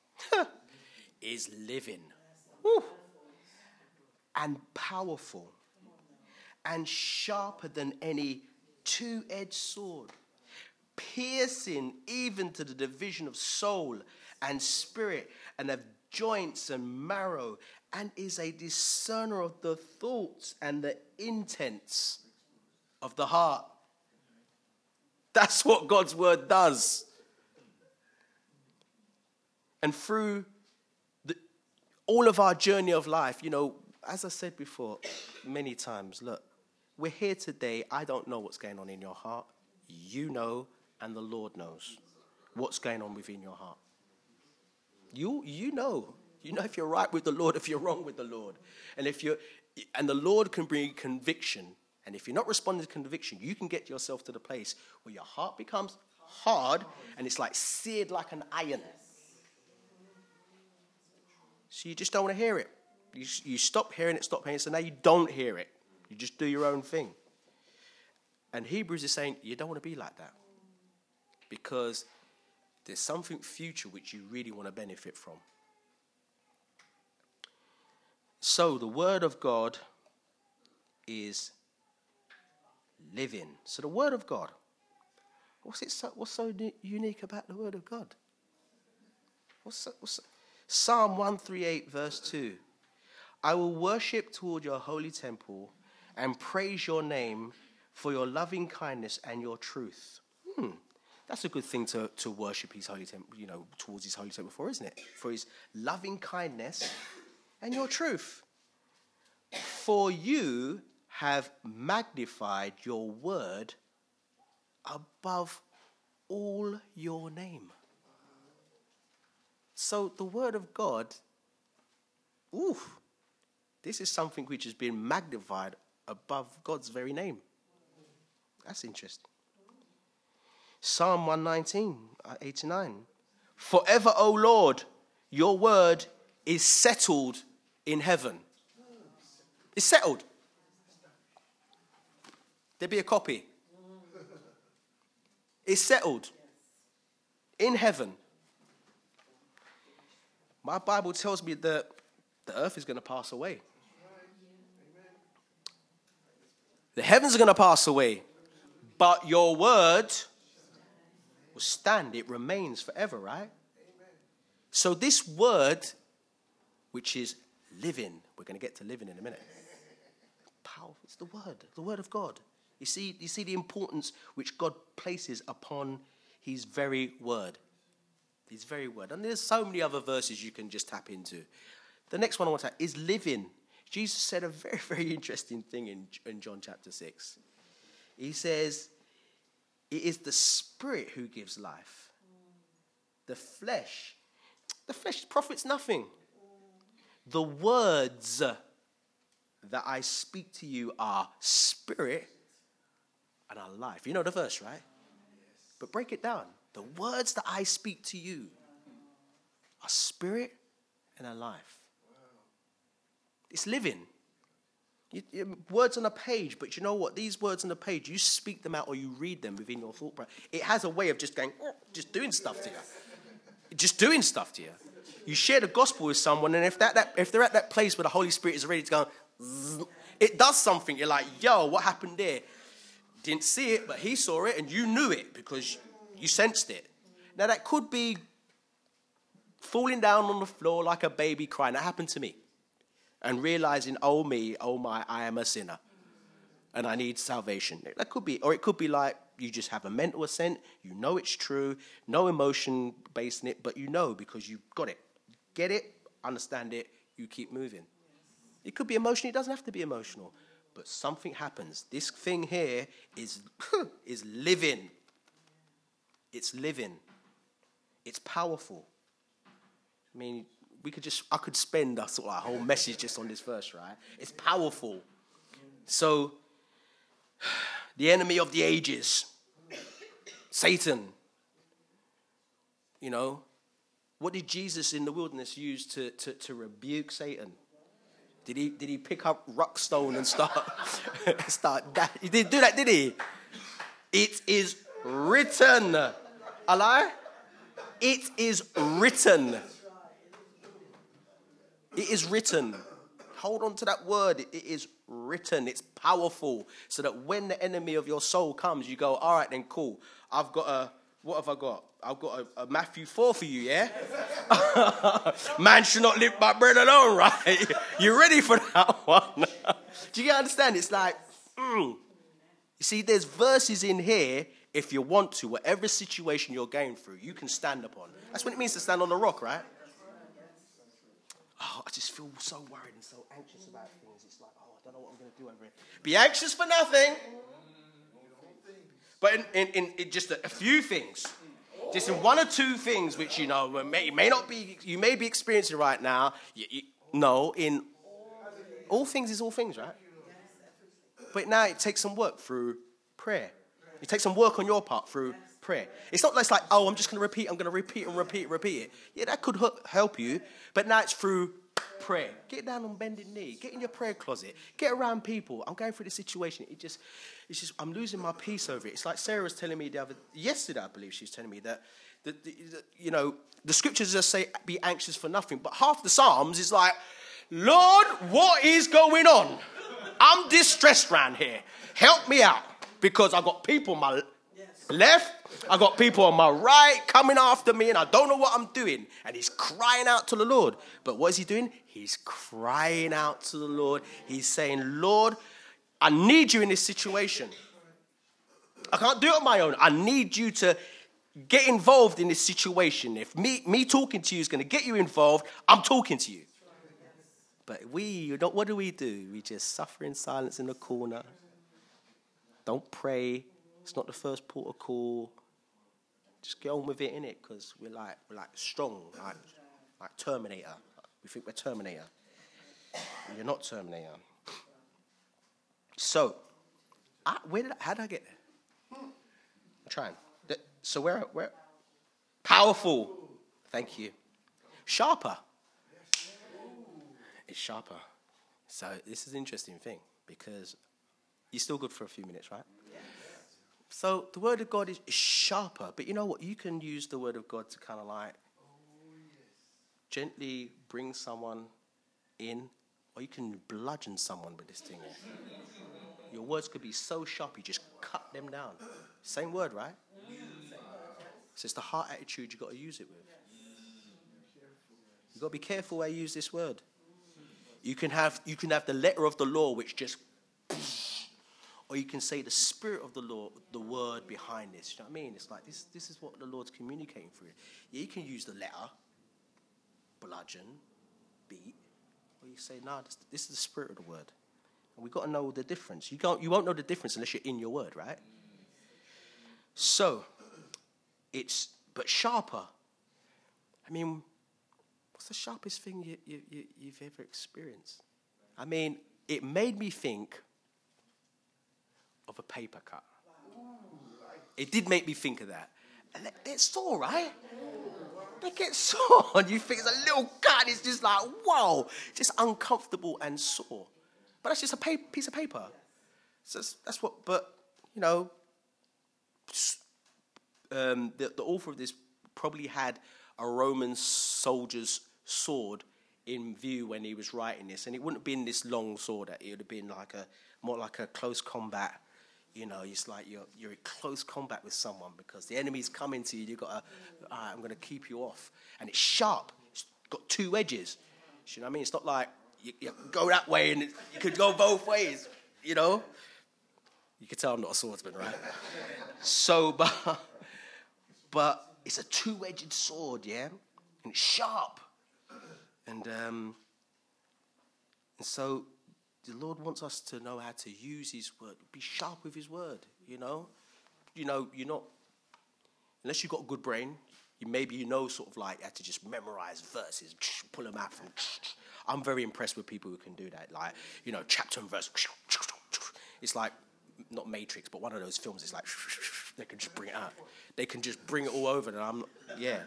is living. Woo. And powerful and sharper than any two-edged sword, piercing even to the division of soul and spirit and of joints and marrow, and is a discerner of the thoughts and the intents of the heart. That's what God's word does. And through the, all of our journey of life, you know, as I said before many times, look, we're here today. I don't know what's going on in your heart. You know, and the Lord knows what's going on within your heart. You you know. You know if you're right with the Lord, if you're wrong with the Lord. And if you're and the Lord can bring conviction. And if you're not responding to conviction, you can get yourself to the place where your heart becomes hard and it's like seared like an iron. So you just don't want to hear it. You, you stop hearing it, stop hearing it, so now you don't hear it. You just do your own thing. And Hebrews is saying you don't want to be like that. Because there's something future which you really want to benefit from. So the word of God is living. So the word of God, what's it? So, what's so unique about the word of God? What's, so, what's so, Psalm one thirty-eight verse two. I will worship toward your holy temple and praise your name for your loving kindness and your truth. Hmm. That's a good thing to, to worship his holy temple, you know, towards his holy temple for, isn't it? For his loving kindness and your truth. For you have magnified your word above all your name. So the word of God, ooh, this is something which has been magnified above God's very name. That's interesting. Psalm one nineteen, eighty-nine. Forever, O Lord, your word is settled in heaven. It's settled. There be a copy. It's settled in heaven. My Bible tells me that the earth is going to pass away. The heavens are going to pass away. But your word will stand. It remains forever, right? So this word, which is living, we're going to get to living in a minute. Powerful. It's the word, the word of God. You see, you see the importance which God places upon his very word. His very word. And there's so many other verses you can just tap into. The next one I want to tap is living. Jesus said a very, very interesting thing in, in John chapter six. He says, it is the spirit who gives life. The flesh, the flesh profits nothing. The words that I speak to you are spirit and are life. You know the verse, right? But break it down. The words that I speak to you are spirit and are life. It's living. You, you, words on a page, but you know what? These words on the page, you speak them out or you read them within your thought process. It has a way of just going, oh, just doing stuff to you. Just doing stuff to you. You share the gospel with someone, and if that, that if they're at that place where the Holy Spirit is ready to go, zzz, it does something. You're like, yo, what happened there? Didn't see it, but he saw it, and you knew it because you sensed it. Now, that could be falling down on the floor like a baby crying. That happened to me. And realizing, oh me, oh my, I am a sinner. And I need salvation. That could be, or it could be like You just have a mental assent. You know it's true. No emotion based in it, but you know because you've got it. Get it, understand it, you keep moving. It could be emotional. It doesn't have to be emotional. But something happens. This thing here is, is living. It's living. It's powerful. I mean, we could just, I could spend a sort of a whole message just on this verse, right? It's powerful. So, the enemy of the ages, Satan, you know, what did Jesus in the wilderness use to, to, to rebuke Satan? Did he did he pick up rock stone and start start that? He didn't do that, did he? It is written. A lie? It is written. It is written. Hold on to that word. It is written. It's powerful. So that when the enemy of your soul comes, you go, all right, then cool. I've got a, what have I got? I've got a, a Matthew four for you, yeah? Man should not live by bread alone, right? You ready for that one? Do you understand? It's like, mm. You see, there's verses in here, if you want to, whatever situation you're going through, you can stand upon. That's what it means to stand on the rock, right? Oh, I just feel so worried and so anxious about things. It's like, oh, I don't know what I'm going to do over here. Be anxious for nothing. But in, in, in, in just a, a few things. Just in one or two things which, you know, may, may not be, you may be experiencing right now. You, you, no, in all things is all things, right? But now it takes some work through prayer. It takes some work on your part through prayer. It's not like, oh, I'm just going to repeat, I'm going to repeat and repeat, repeat it. Yeah, that could help you. But now it's through prayer. Get down on bended knee. Get in your prayer closet. Get around people. I'm going through this situation. It just, it's just, I'm losing my peace over it. It's like Sarah was telling me the other, yesterday, I believe she was telling me that, that the, the, you know, the scriptures just say, be anxious for nothing. But half the Psalms is like, Lord, what is going on? I'm distressed around here. Help me out. Because I got people on my left, I got people on my right coming after me, and I don't know what I'm doing. And he's crying out to the Lord. But what is he doing? He's crying out to the Lord. He's saying, Lord, I need you in this situation. I can't do it on my own. I need you to get involved in this situation. If me, me talking to you is going to get you involved, I'm talking to you. But we, what do we do? We just suffer in silence in the corner. Don't pray. It's not the first port of call. Just get on with it, innit? Because we're like we're like strong, like like Terminator. We think we're Terminator. You're not Terminator. So, I, where did I, how did I get there? I'm trying. So where where? Powerful. Thank you. Sharper. It's sharper. So this is an interesting thing because you're still good for a few minutes, right? Yes. So the word of God is, is sharper. But you know what? You can use the word of God to kind of like gently bring someone in, or you can bludgeon someone with this thing. Your words could be so sharp, you just cut them down. Same word, right? So it's the heart attitude you've got to use it with. You've got to be careful how you use this word. You can have you can have the letter of the law, which just... Or you can say the spirit of the Lord, the word behind this. You know what I mean? It's like this This is what the Lord's communicating through. Yeah, you can use the letter, bludgeon, beat. Or you say, no, nah, this, this is the spirit of the word. And we've got to know the difference. You can't, you won't know the difference unless you're in your word, right? So, it's, but sharper. I mean, what's the sharpest thing you, you, you, you've ever experienced? I mean, it made me think of a paper cut. It did make me think of that. And it's sore, right? They get sore. And you think it's a little cut. It's just like, whoa. Just uncomfortable and sore. But that's just a paper, piece of paper. So that's, that's what, but, you know, um, the, the author of this probably had a Roman soldier's sword in view when he was writing this. And it wouldn't have been this long sword. It would have been like a, more like a close combat. You know, it's like you're you're in close combat with someone because the enemy's coming to you. You've got to, all right, I'm going to keep you off. And it's sharp. It's got two edges. You know what I mean? It's not like you, you go that way and it, you could go both ways, you know? You can tell I'm not a swordsman, right? So, but, but it's a two-edged sword, yeah? And it's sharp. And, um, and so the Lord wants us to know how to use his word. Be sharp with his word, you know? You know, you're not, unless you've got a good brain, you maybe you know sort of like you have to just memorize verses, pull them out from. I'm very impressed with people who can do that. Like, you know, chapter and verse. It's like, not Matrix, but one of those films. It's like, they can just bring it out. They can just bring it all over. And I'm, yeah.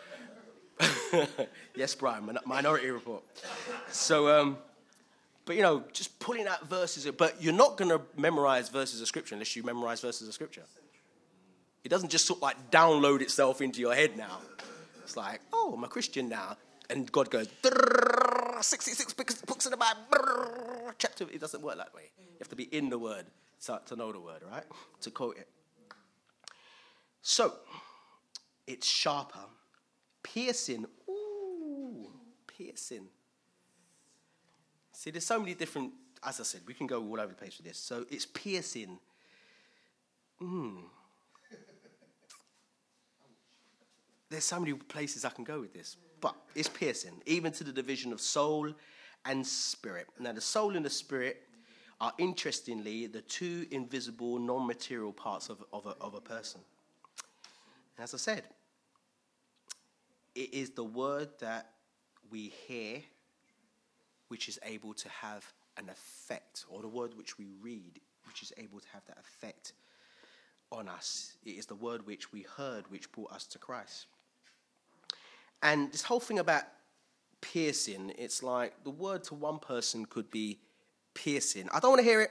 Yes, Brian, Minority Report. So, um, but, you know, just pulling out verses. But you're not going to memorize verses of Scripture unless you memorize verses of Scripture. It doesn't just sort of like download itself into your head now. It's like, oh, I'm a Christian now. And God goes, sixty-six books in the Bible, chapter. It doesn't work that way. You have to be in the word to, to know the word, right? To quote it. So, it's sharper. Piercing. Ooh, piercing. See, there's so many different, as I said, we can go all over the place with this. So, it's piercing. Hmm. There's so many places I can go with this, but it's piercing, even to the division of soul and spirit. Now, the soul and the spirit are, interestingly, the two invisible, non-material parts of, of, a, of a person. As I said, it is the word that we hear which is able to have an effect, or the word which we read which is able to have that effect on us. It is the word which we heard which brought us to Christ. And this whole thing about piercing, it's like the word to one person could be piercing. I don't want to hear it.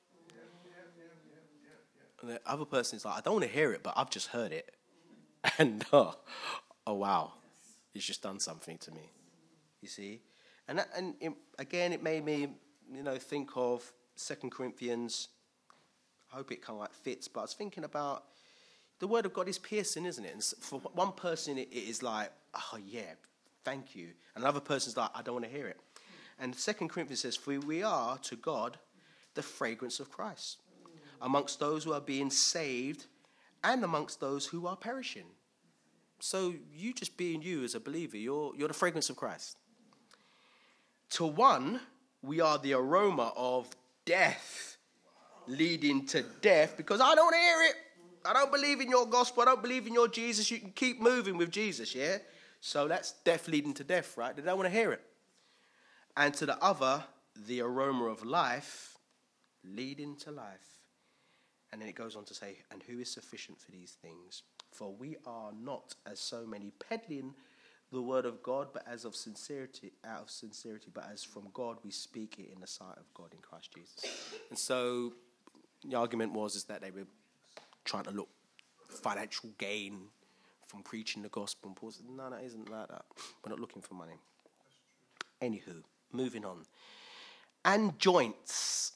And the other person is like, I don't want to hear it, but I've just heard it. And, oh, oh wow, it's just done something to me. You see? And, that, and it, again, it made me, you know, think of Second Corinthians. I hope it kind of like fits, but I was thinking about the word of God is piercing, isn't it? And for one person, it, it is like, oh, yeah, thank you. And another person's like, I don't want to hear it. And Second Corinthians says, for we are to God the fragrance of Christ amongst those who are being saved and amongst those who are perishing. So you just being you as a believer, you're, you're the fragrance of Christ. To one, we are the aroma of death leading to death because I don't want to hear it. I don't believe in your gospel. I don't believe in your Jesus. You can keep moving with Jesus, yeah? So that's death leading to death, right? They don't want to hear it. And to the other, the aroma of life leading to life. And then it goes on to say, and who is sufficient for these things? For we are not as so many peddling the word of God, but as of sincerity, out of sincerity, but as from God we speak it in the sight of God in Christ Jesus. And so the argument was is that they were trying to look financial gain from preaching the gospel. And Paul said, no, that isn't like that. We're not looking for money. Anywho, moving on. And joints.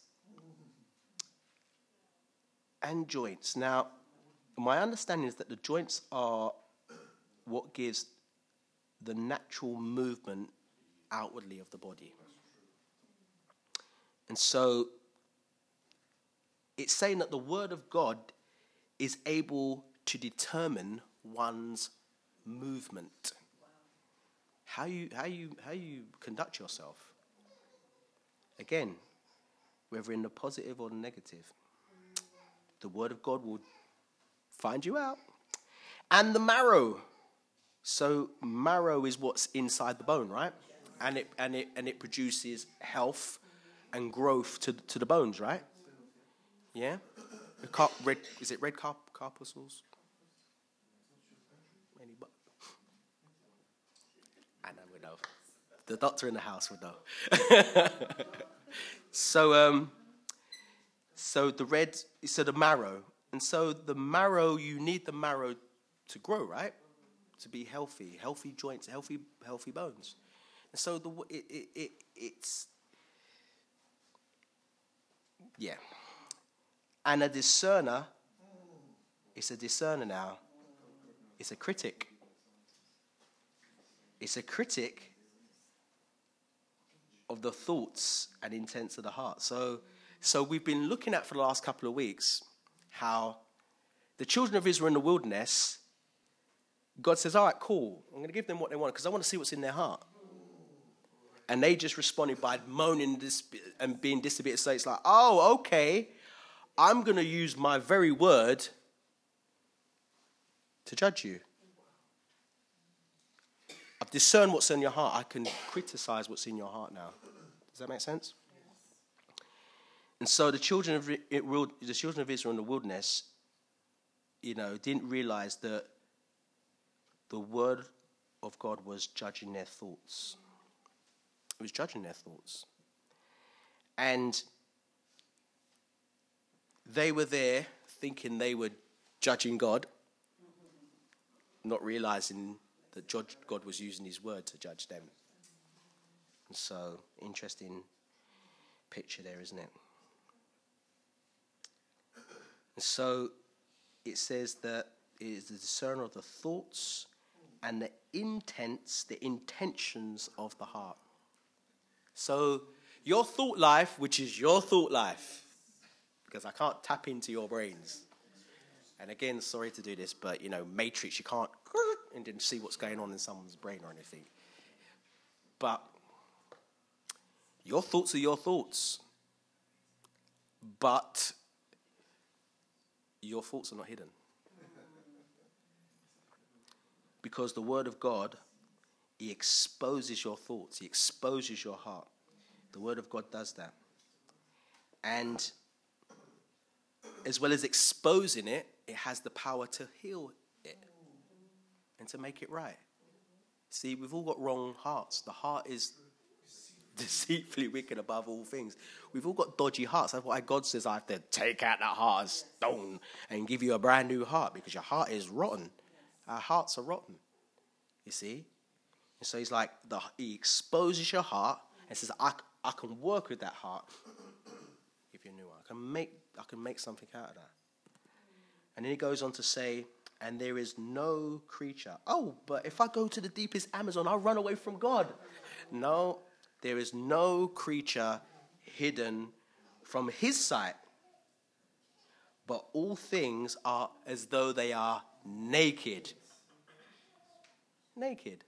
And joints. Now, my understanding is that the joints are what gives the natural movement outwardly of the body. And so it's saying that the word of God is able to determine one's movement. How you how you how you conduct yourself. Again, whether in the positive or the negative, the word of God will find you out. And the marrow. So marrow is what's inside the bone, right? And it and it and it produces health and growth to to the bones, right? Yeah. The car, red is it red carp, corpuscles? Any but I know we know. The doctor in the house would know. so um. So the red, so the marrow, and so the marrow, you need the marrow to grow, right? To be healthy, healthy joints, healthy, healthy bones. And so the it, it, it it's yeah. And a discerner, it's a discerner now. It's a critic. It's a critic of the thoughts and intents of the heart. So So we've been looking at for the last couple of weeks how the children of Israel in the wilderness, God says, all right, cool. I'm going to give them what they want because I want to see what's in their heart. And they just responded by moaning and being disobedient. So it's like, oh, okay, I'm going to use my very word to judge you. I've discerned what's in your heart. I can criticize what's in your heart now. Does that make sense? And so the children of the children of Israel in the wilderness, you know, didn't realize that the word of God was judging their thoughts. It was judging their thoughts. And they were there thinking they were judging God, not realizing that God was using his word to judge them. And so, interesting picture there, isn't it? And so, it says that it is the discerner of the thoughts and the intents, the intentions of the heart. So, your thought life, which is your thought life, because I can't tap into your brains. And again, sorry to do this, but, you know, Matrix, you can't and then see what's going on in someone's brain or anything. But your thoughts are your thoughts. But your thoughts are not hidden. Because the word of God, he exposes your thoughts. He exposes your heart. The word of God does that. And as well as exposing it, it has the power to heal it and to make it right. See, we've all got wrong hearts. The heart is deceitfully wicked above all things. We've all got dodgy hearts. That's why God says I have to take out that heart of stone and give you a brand new heart, because your heart is rotten. Our hearts are rotten, you see. And so he's like, the, he exposes your heart and says, I, I can work with that heart. Give you a new one. I can make, I can make something out of that. And then he goes on to say, and there is no creature. Oh, but if I go to the deepest Amazon, I'll run away from God. No, there is no creature hidden from his sight. But all things are as though they are naked. Naked.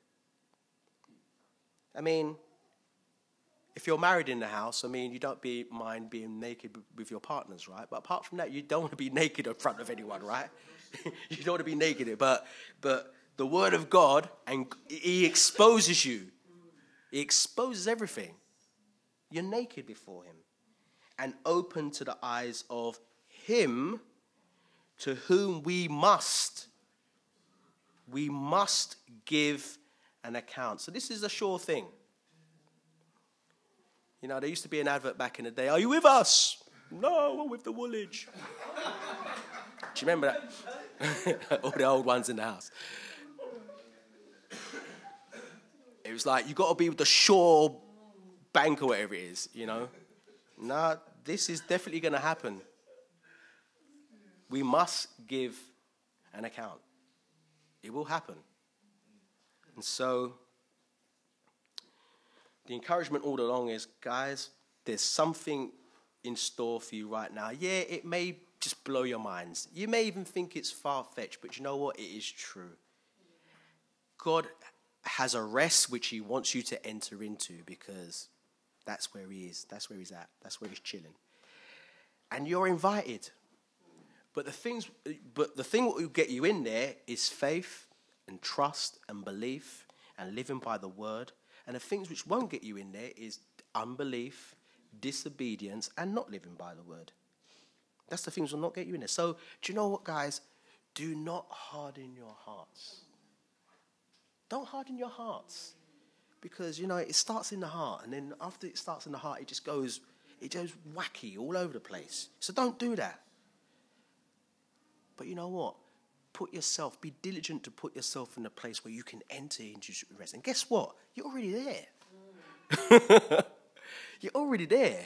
I mean, if you're married in the house, I mean, you don't be mind being naked with your partners, right? But apart from that, you don't want to be naked in front of anyone, right? You don't want to be naked. But but the word of God, and he exposes you. He exposes everything. You're naked before him. And open to the eyes of him to whom we must, we must give an account. So this is a sure thing. You know, there used to be an advert back in the day. Are you with us? No, I'm with the Woolwich. Do you remember that? All the old ones in the house. It was like, you got to be with the Shaw Bank or whatever it is, you know. Nah, this is definitely going to happen. We must give an account. It will happen. And so the encouragement all along is, guys, there's something in store for you right now. Yeah, it may just blow your minds. You may even think it's far-fetched, but you know what? It is true. God has a rest which he wants you to enter into, because that's where he is. That's where he's at. That's where he's chilling. And you're invited. But the things, but the thing that will get you in there is faith and trust and belief and living by the word. And the things which won't get you in there is unbelief, disobedience, and not living by the word. That's the things that will not get you in there. So, do you know what, guys? Do not harden your hearts. Don't harden your hearts. Because, you know, it starts in the heart. And then after it starts in the heart, it just goes, it goes wacky all over the place. So don't do that. But you know what? Put yourself, be diligent to put yourself in a place where you can enter into rest. And guess what? You're already there. You're already there.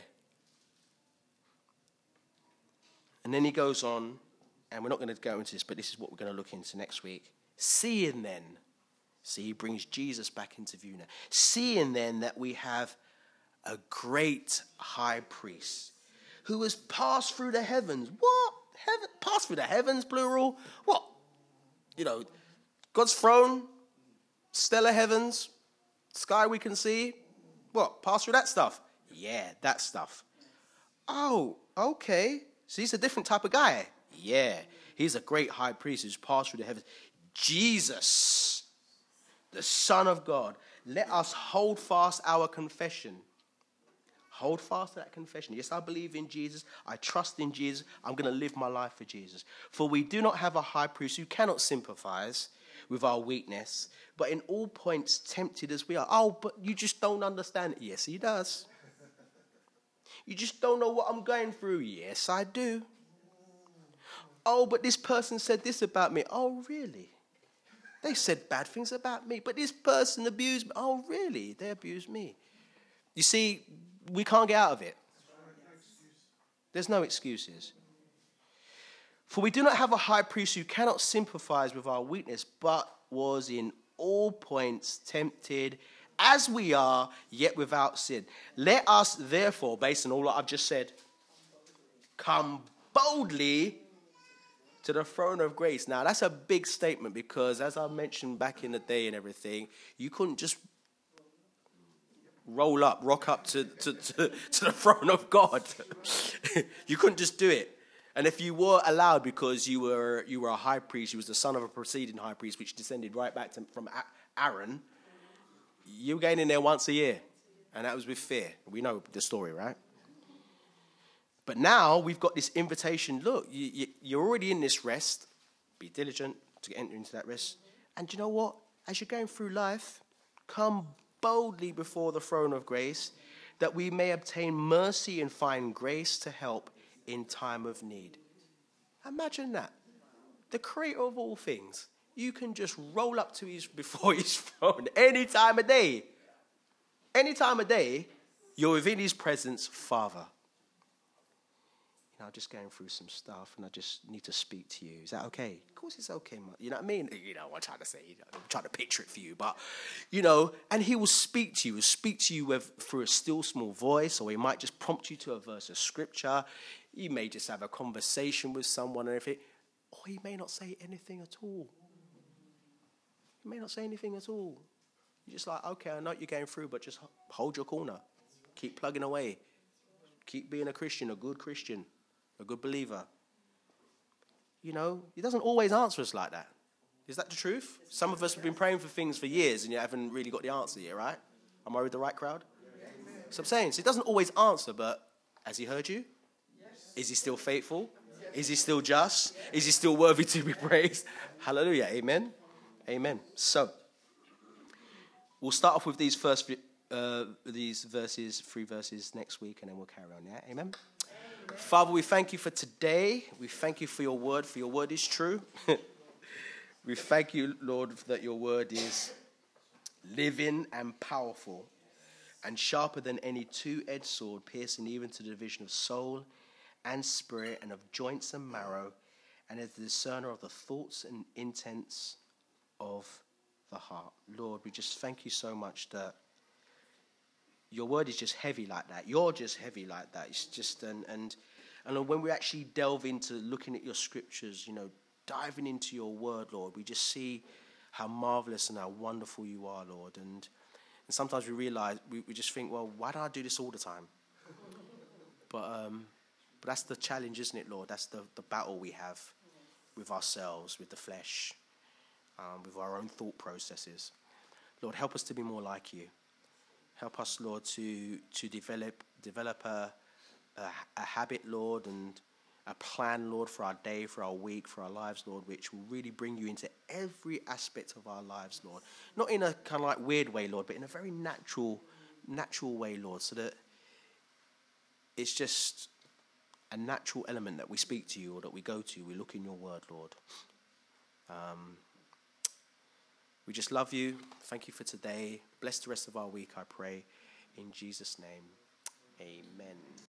And then he goes on, and we're not going to go into this, but this is what we're going to look into next week. Seeing then, see, he brings Jesus back into view now. Seeing then that we have a great high priest who has passed through the heavens. What? Heaven? Passed through the heavens, plural? What? You know, God's throne, stellar heavens, sky we can see. What? Pass through that stuff? Yeah, that stuff. Oh, okay. So he's a different type of guy. Yeah, he's a great high priest who's passed through the heavens. Jesus, the Son of God. Let us hold fast our confession. Hold fast to that confession. Yes, I believe in Jesus. I trust in Jesus. I'm going to live my life for Jesus. For we do not have a high priest who cannot sympathize with our weakness, but in all points tempted as we are. Oh, but you just don't understand it. Yes, he does. You just don't know what I'm going through. Yes, I do. Oh, but this person said this about me. Oh, really? They said bad things about me, but this person abused me. Oh, really? They abused me. You see, we can't get out of it. There's no excuses. For we do not have a high priest who cannot sympathize with our weakness, but was in all points tempted as we are, yet without sin. Let us, therefore, based on all that I've just said, come boldly to the throne of grace. Now, that's a big statement because, as I mentioned back in the day and everything, you couldn't just roll up, rock up to, to, to, to the throne of God. You couldn't just do it. And if you were allowed because you were you were a high priest, you was the son of a preceding high priest, which descended right back to, from Aaron, you were getting in there once a year. And that was with fear. We know the story, right? But now we've got this invitation. Look, you, you, you're already in this rest. Be diligent to enter into that rest. And you know what? As you're going through life, come boldly before the throne of grace that we may obtain mercy and find grace to help in time of need. Imagine that. The creator of all things. You can just roll up to his before his throne any time of day. Any time of day, you're within his presence, Father. You know, I'm just going through some stuff and I just need to speak to you. Is that okay? Of course it's okay, man. You know what I mean? You know, I'm trying to say, you know, I'm trying to picture it for you. But, you know, and he will speak to you. He will speak to you with, through a still small voice, or he might just prompt you to a verse of scripture. You may just have a conversation with someone and everything. Or he may not say anything at all. He may not say anything at all. You're just like, okay, I know what you're going through, but just hold your corner. Keep plugging away. Keep being a Christian, a good Christian. A good believer. You know, he doesn't always answer us like that. Is that the truth? Some of us have been praying for things for years and you haven't really got the answer yet, right? Am I with the right crowd? So I'm saying, so he doesn't always answer, but has he heard you? Is he still faithful? Is he still just? Is he still worthy to be praised? Hallelujah. Amen. Amen. So, we'll start off with these first uh, these verses, three verses next week, and then we'll carry on. Yeah. Amen. Father, we thank you for today. We thank you for your word, for your word is true. We thank you, Lord, that your word is living and powerful and sharper than any two-edged sword, piercing even to the division of soul and spirit and of joints and marrow, and is the discerner of the thoughts and intents of the heart. Lord, we just thank you so much that your word is just heavy like that. You're just heavy like that. It's just, and, and, and when we actually delve into looking at your scriptures, you know, diving into your word, Lord, we just see how marvelous and how wonderful you are, Lord. And, and sometimes we realize, we, we just think, well, why do I do this all the time? But, um, but that's the challenge, isn't it, Lord? That's the, the battle we have with ourselves, with the flesh, um, with our own thought processes. Lord, help us to be more like you. Help us, Lord, to to develop develop a, a a habit, Lord, and a plan, Lord, for our day, for our week, for our lives, Lord, which will really bring you into every aspect of our lives, Lord. Not in a kind of like weird way, Lord, but in a very natural, natural way, Lord, so that it's just a natural element that we speak to you or that we go to. We look in your word, Lord. Um, we just love you. Thank you for today. Bless the rest of our week, I pray. In Jesus' name, amen.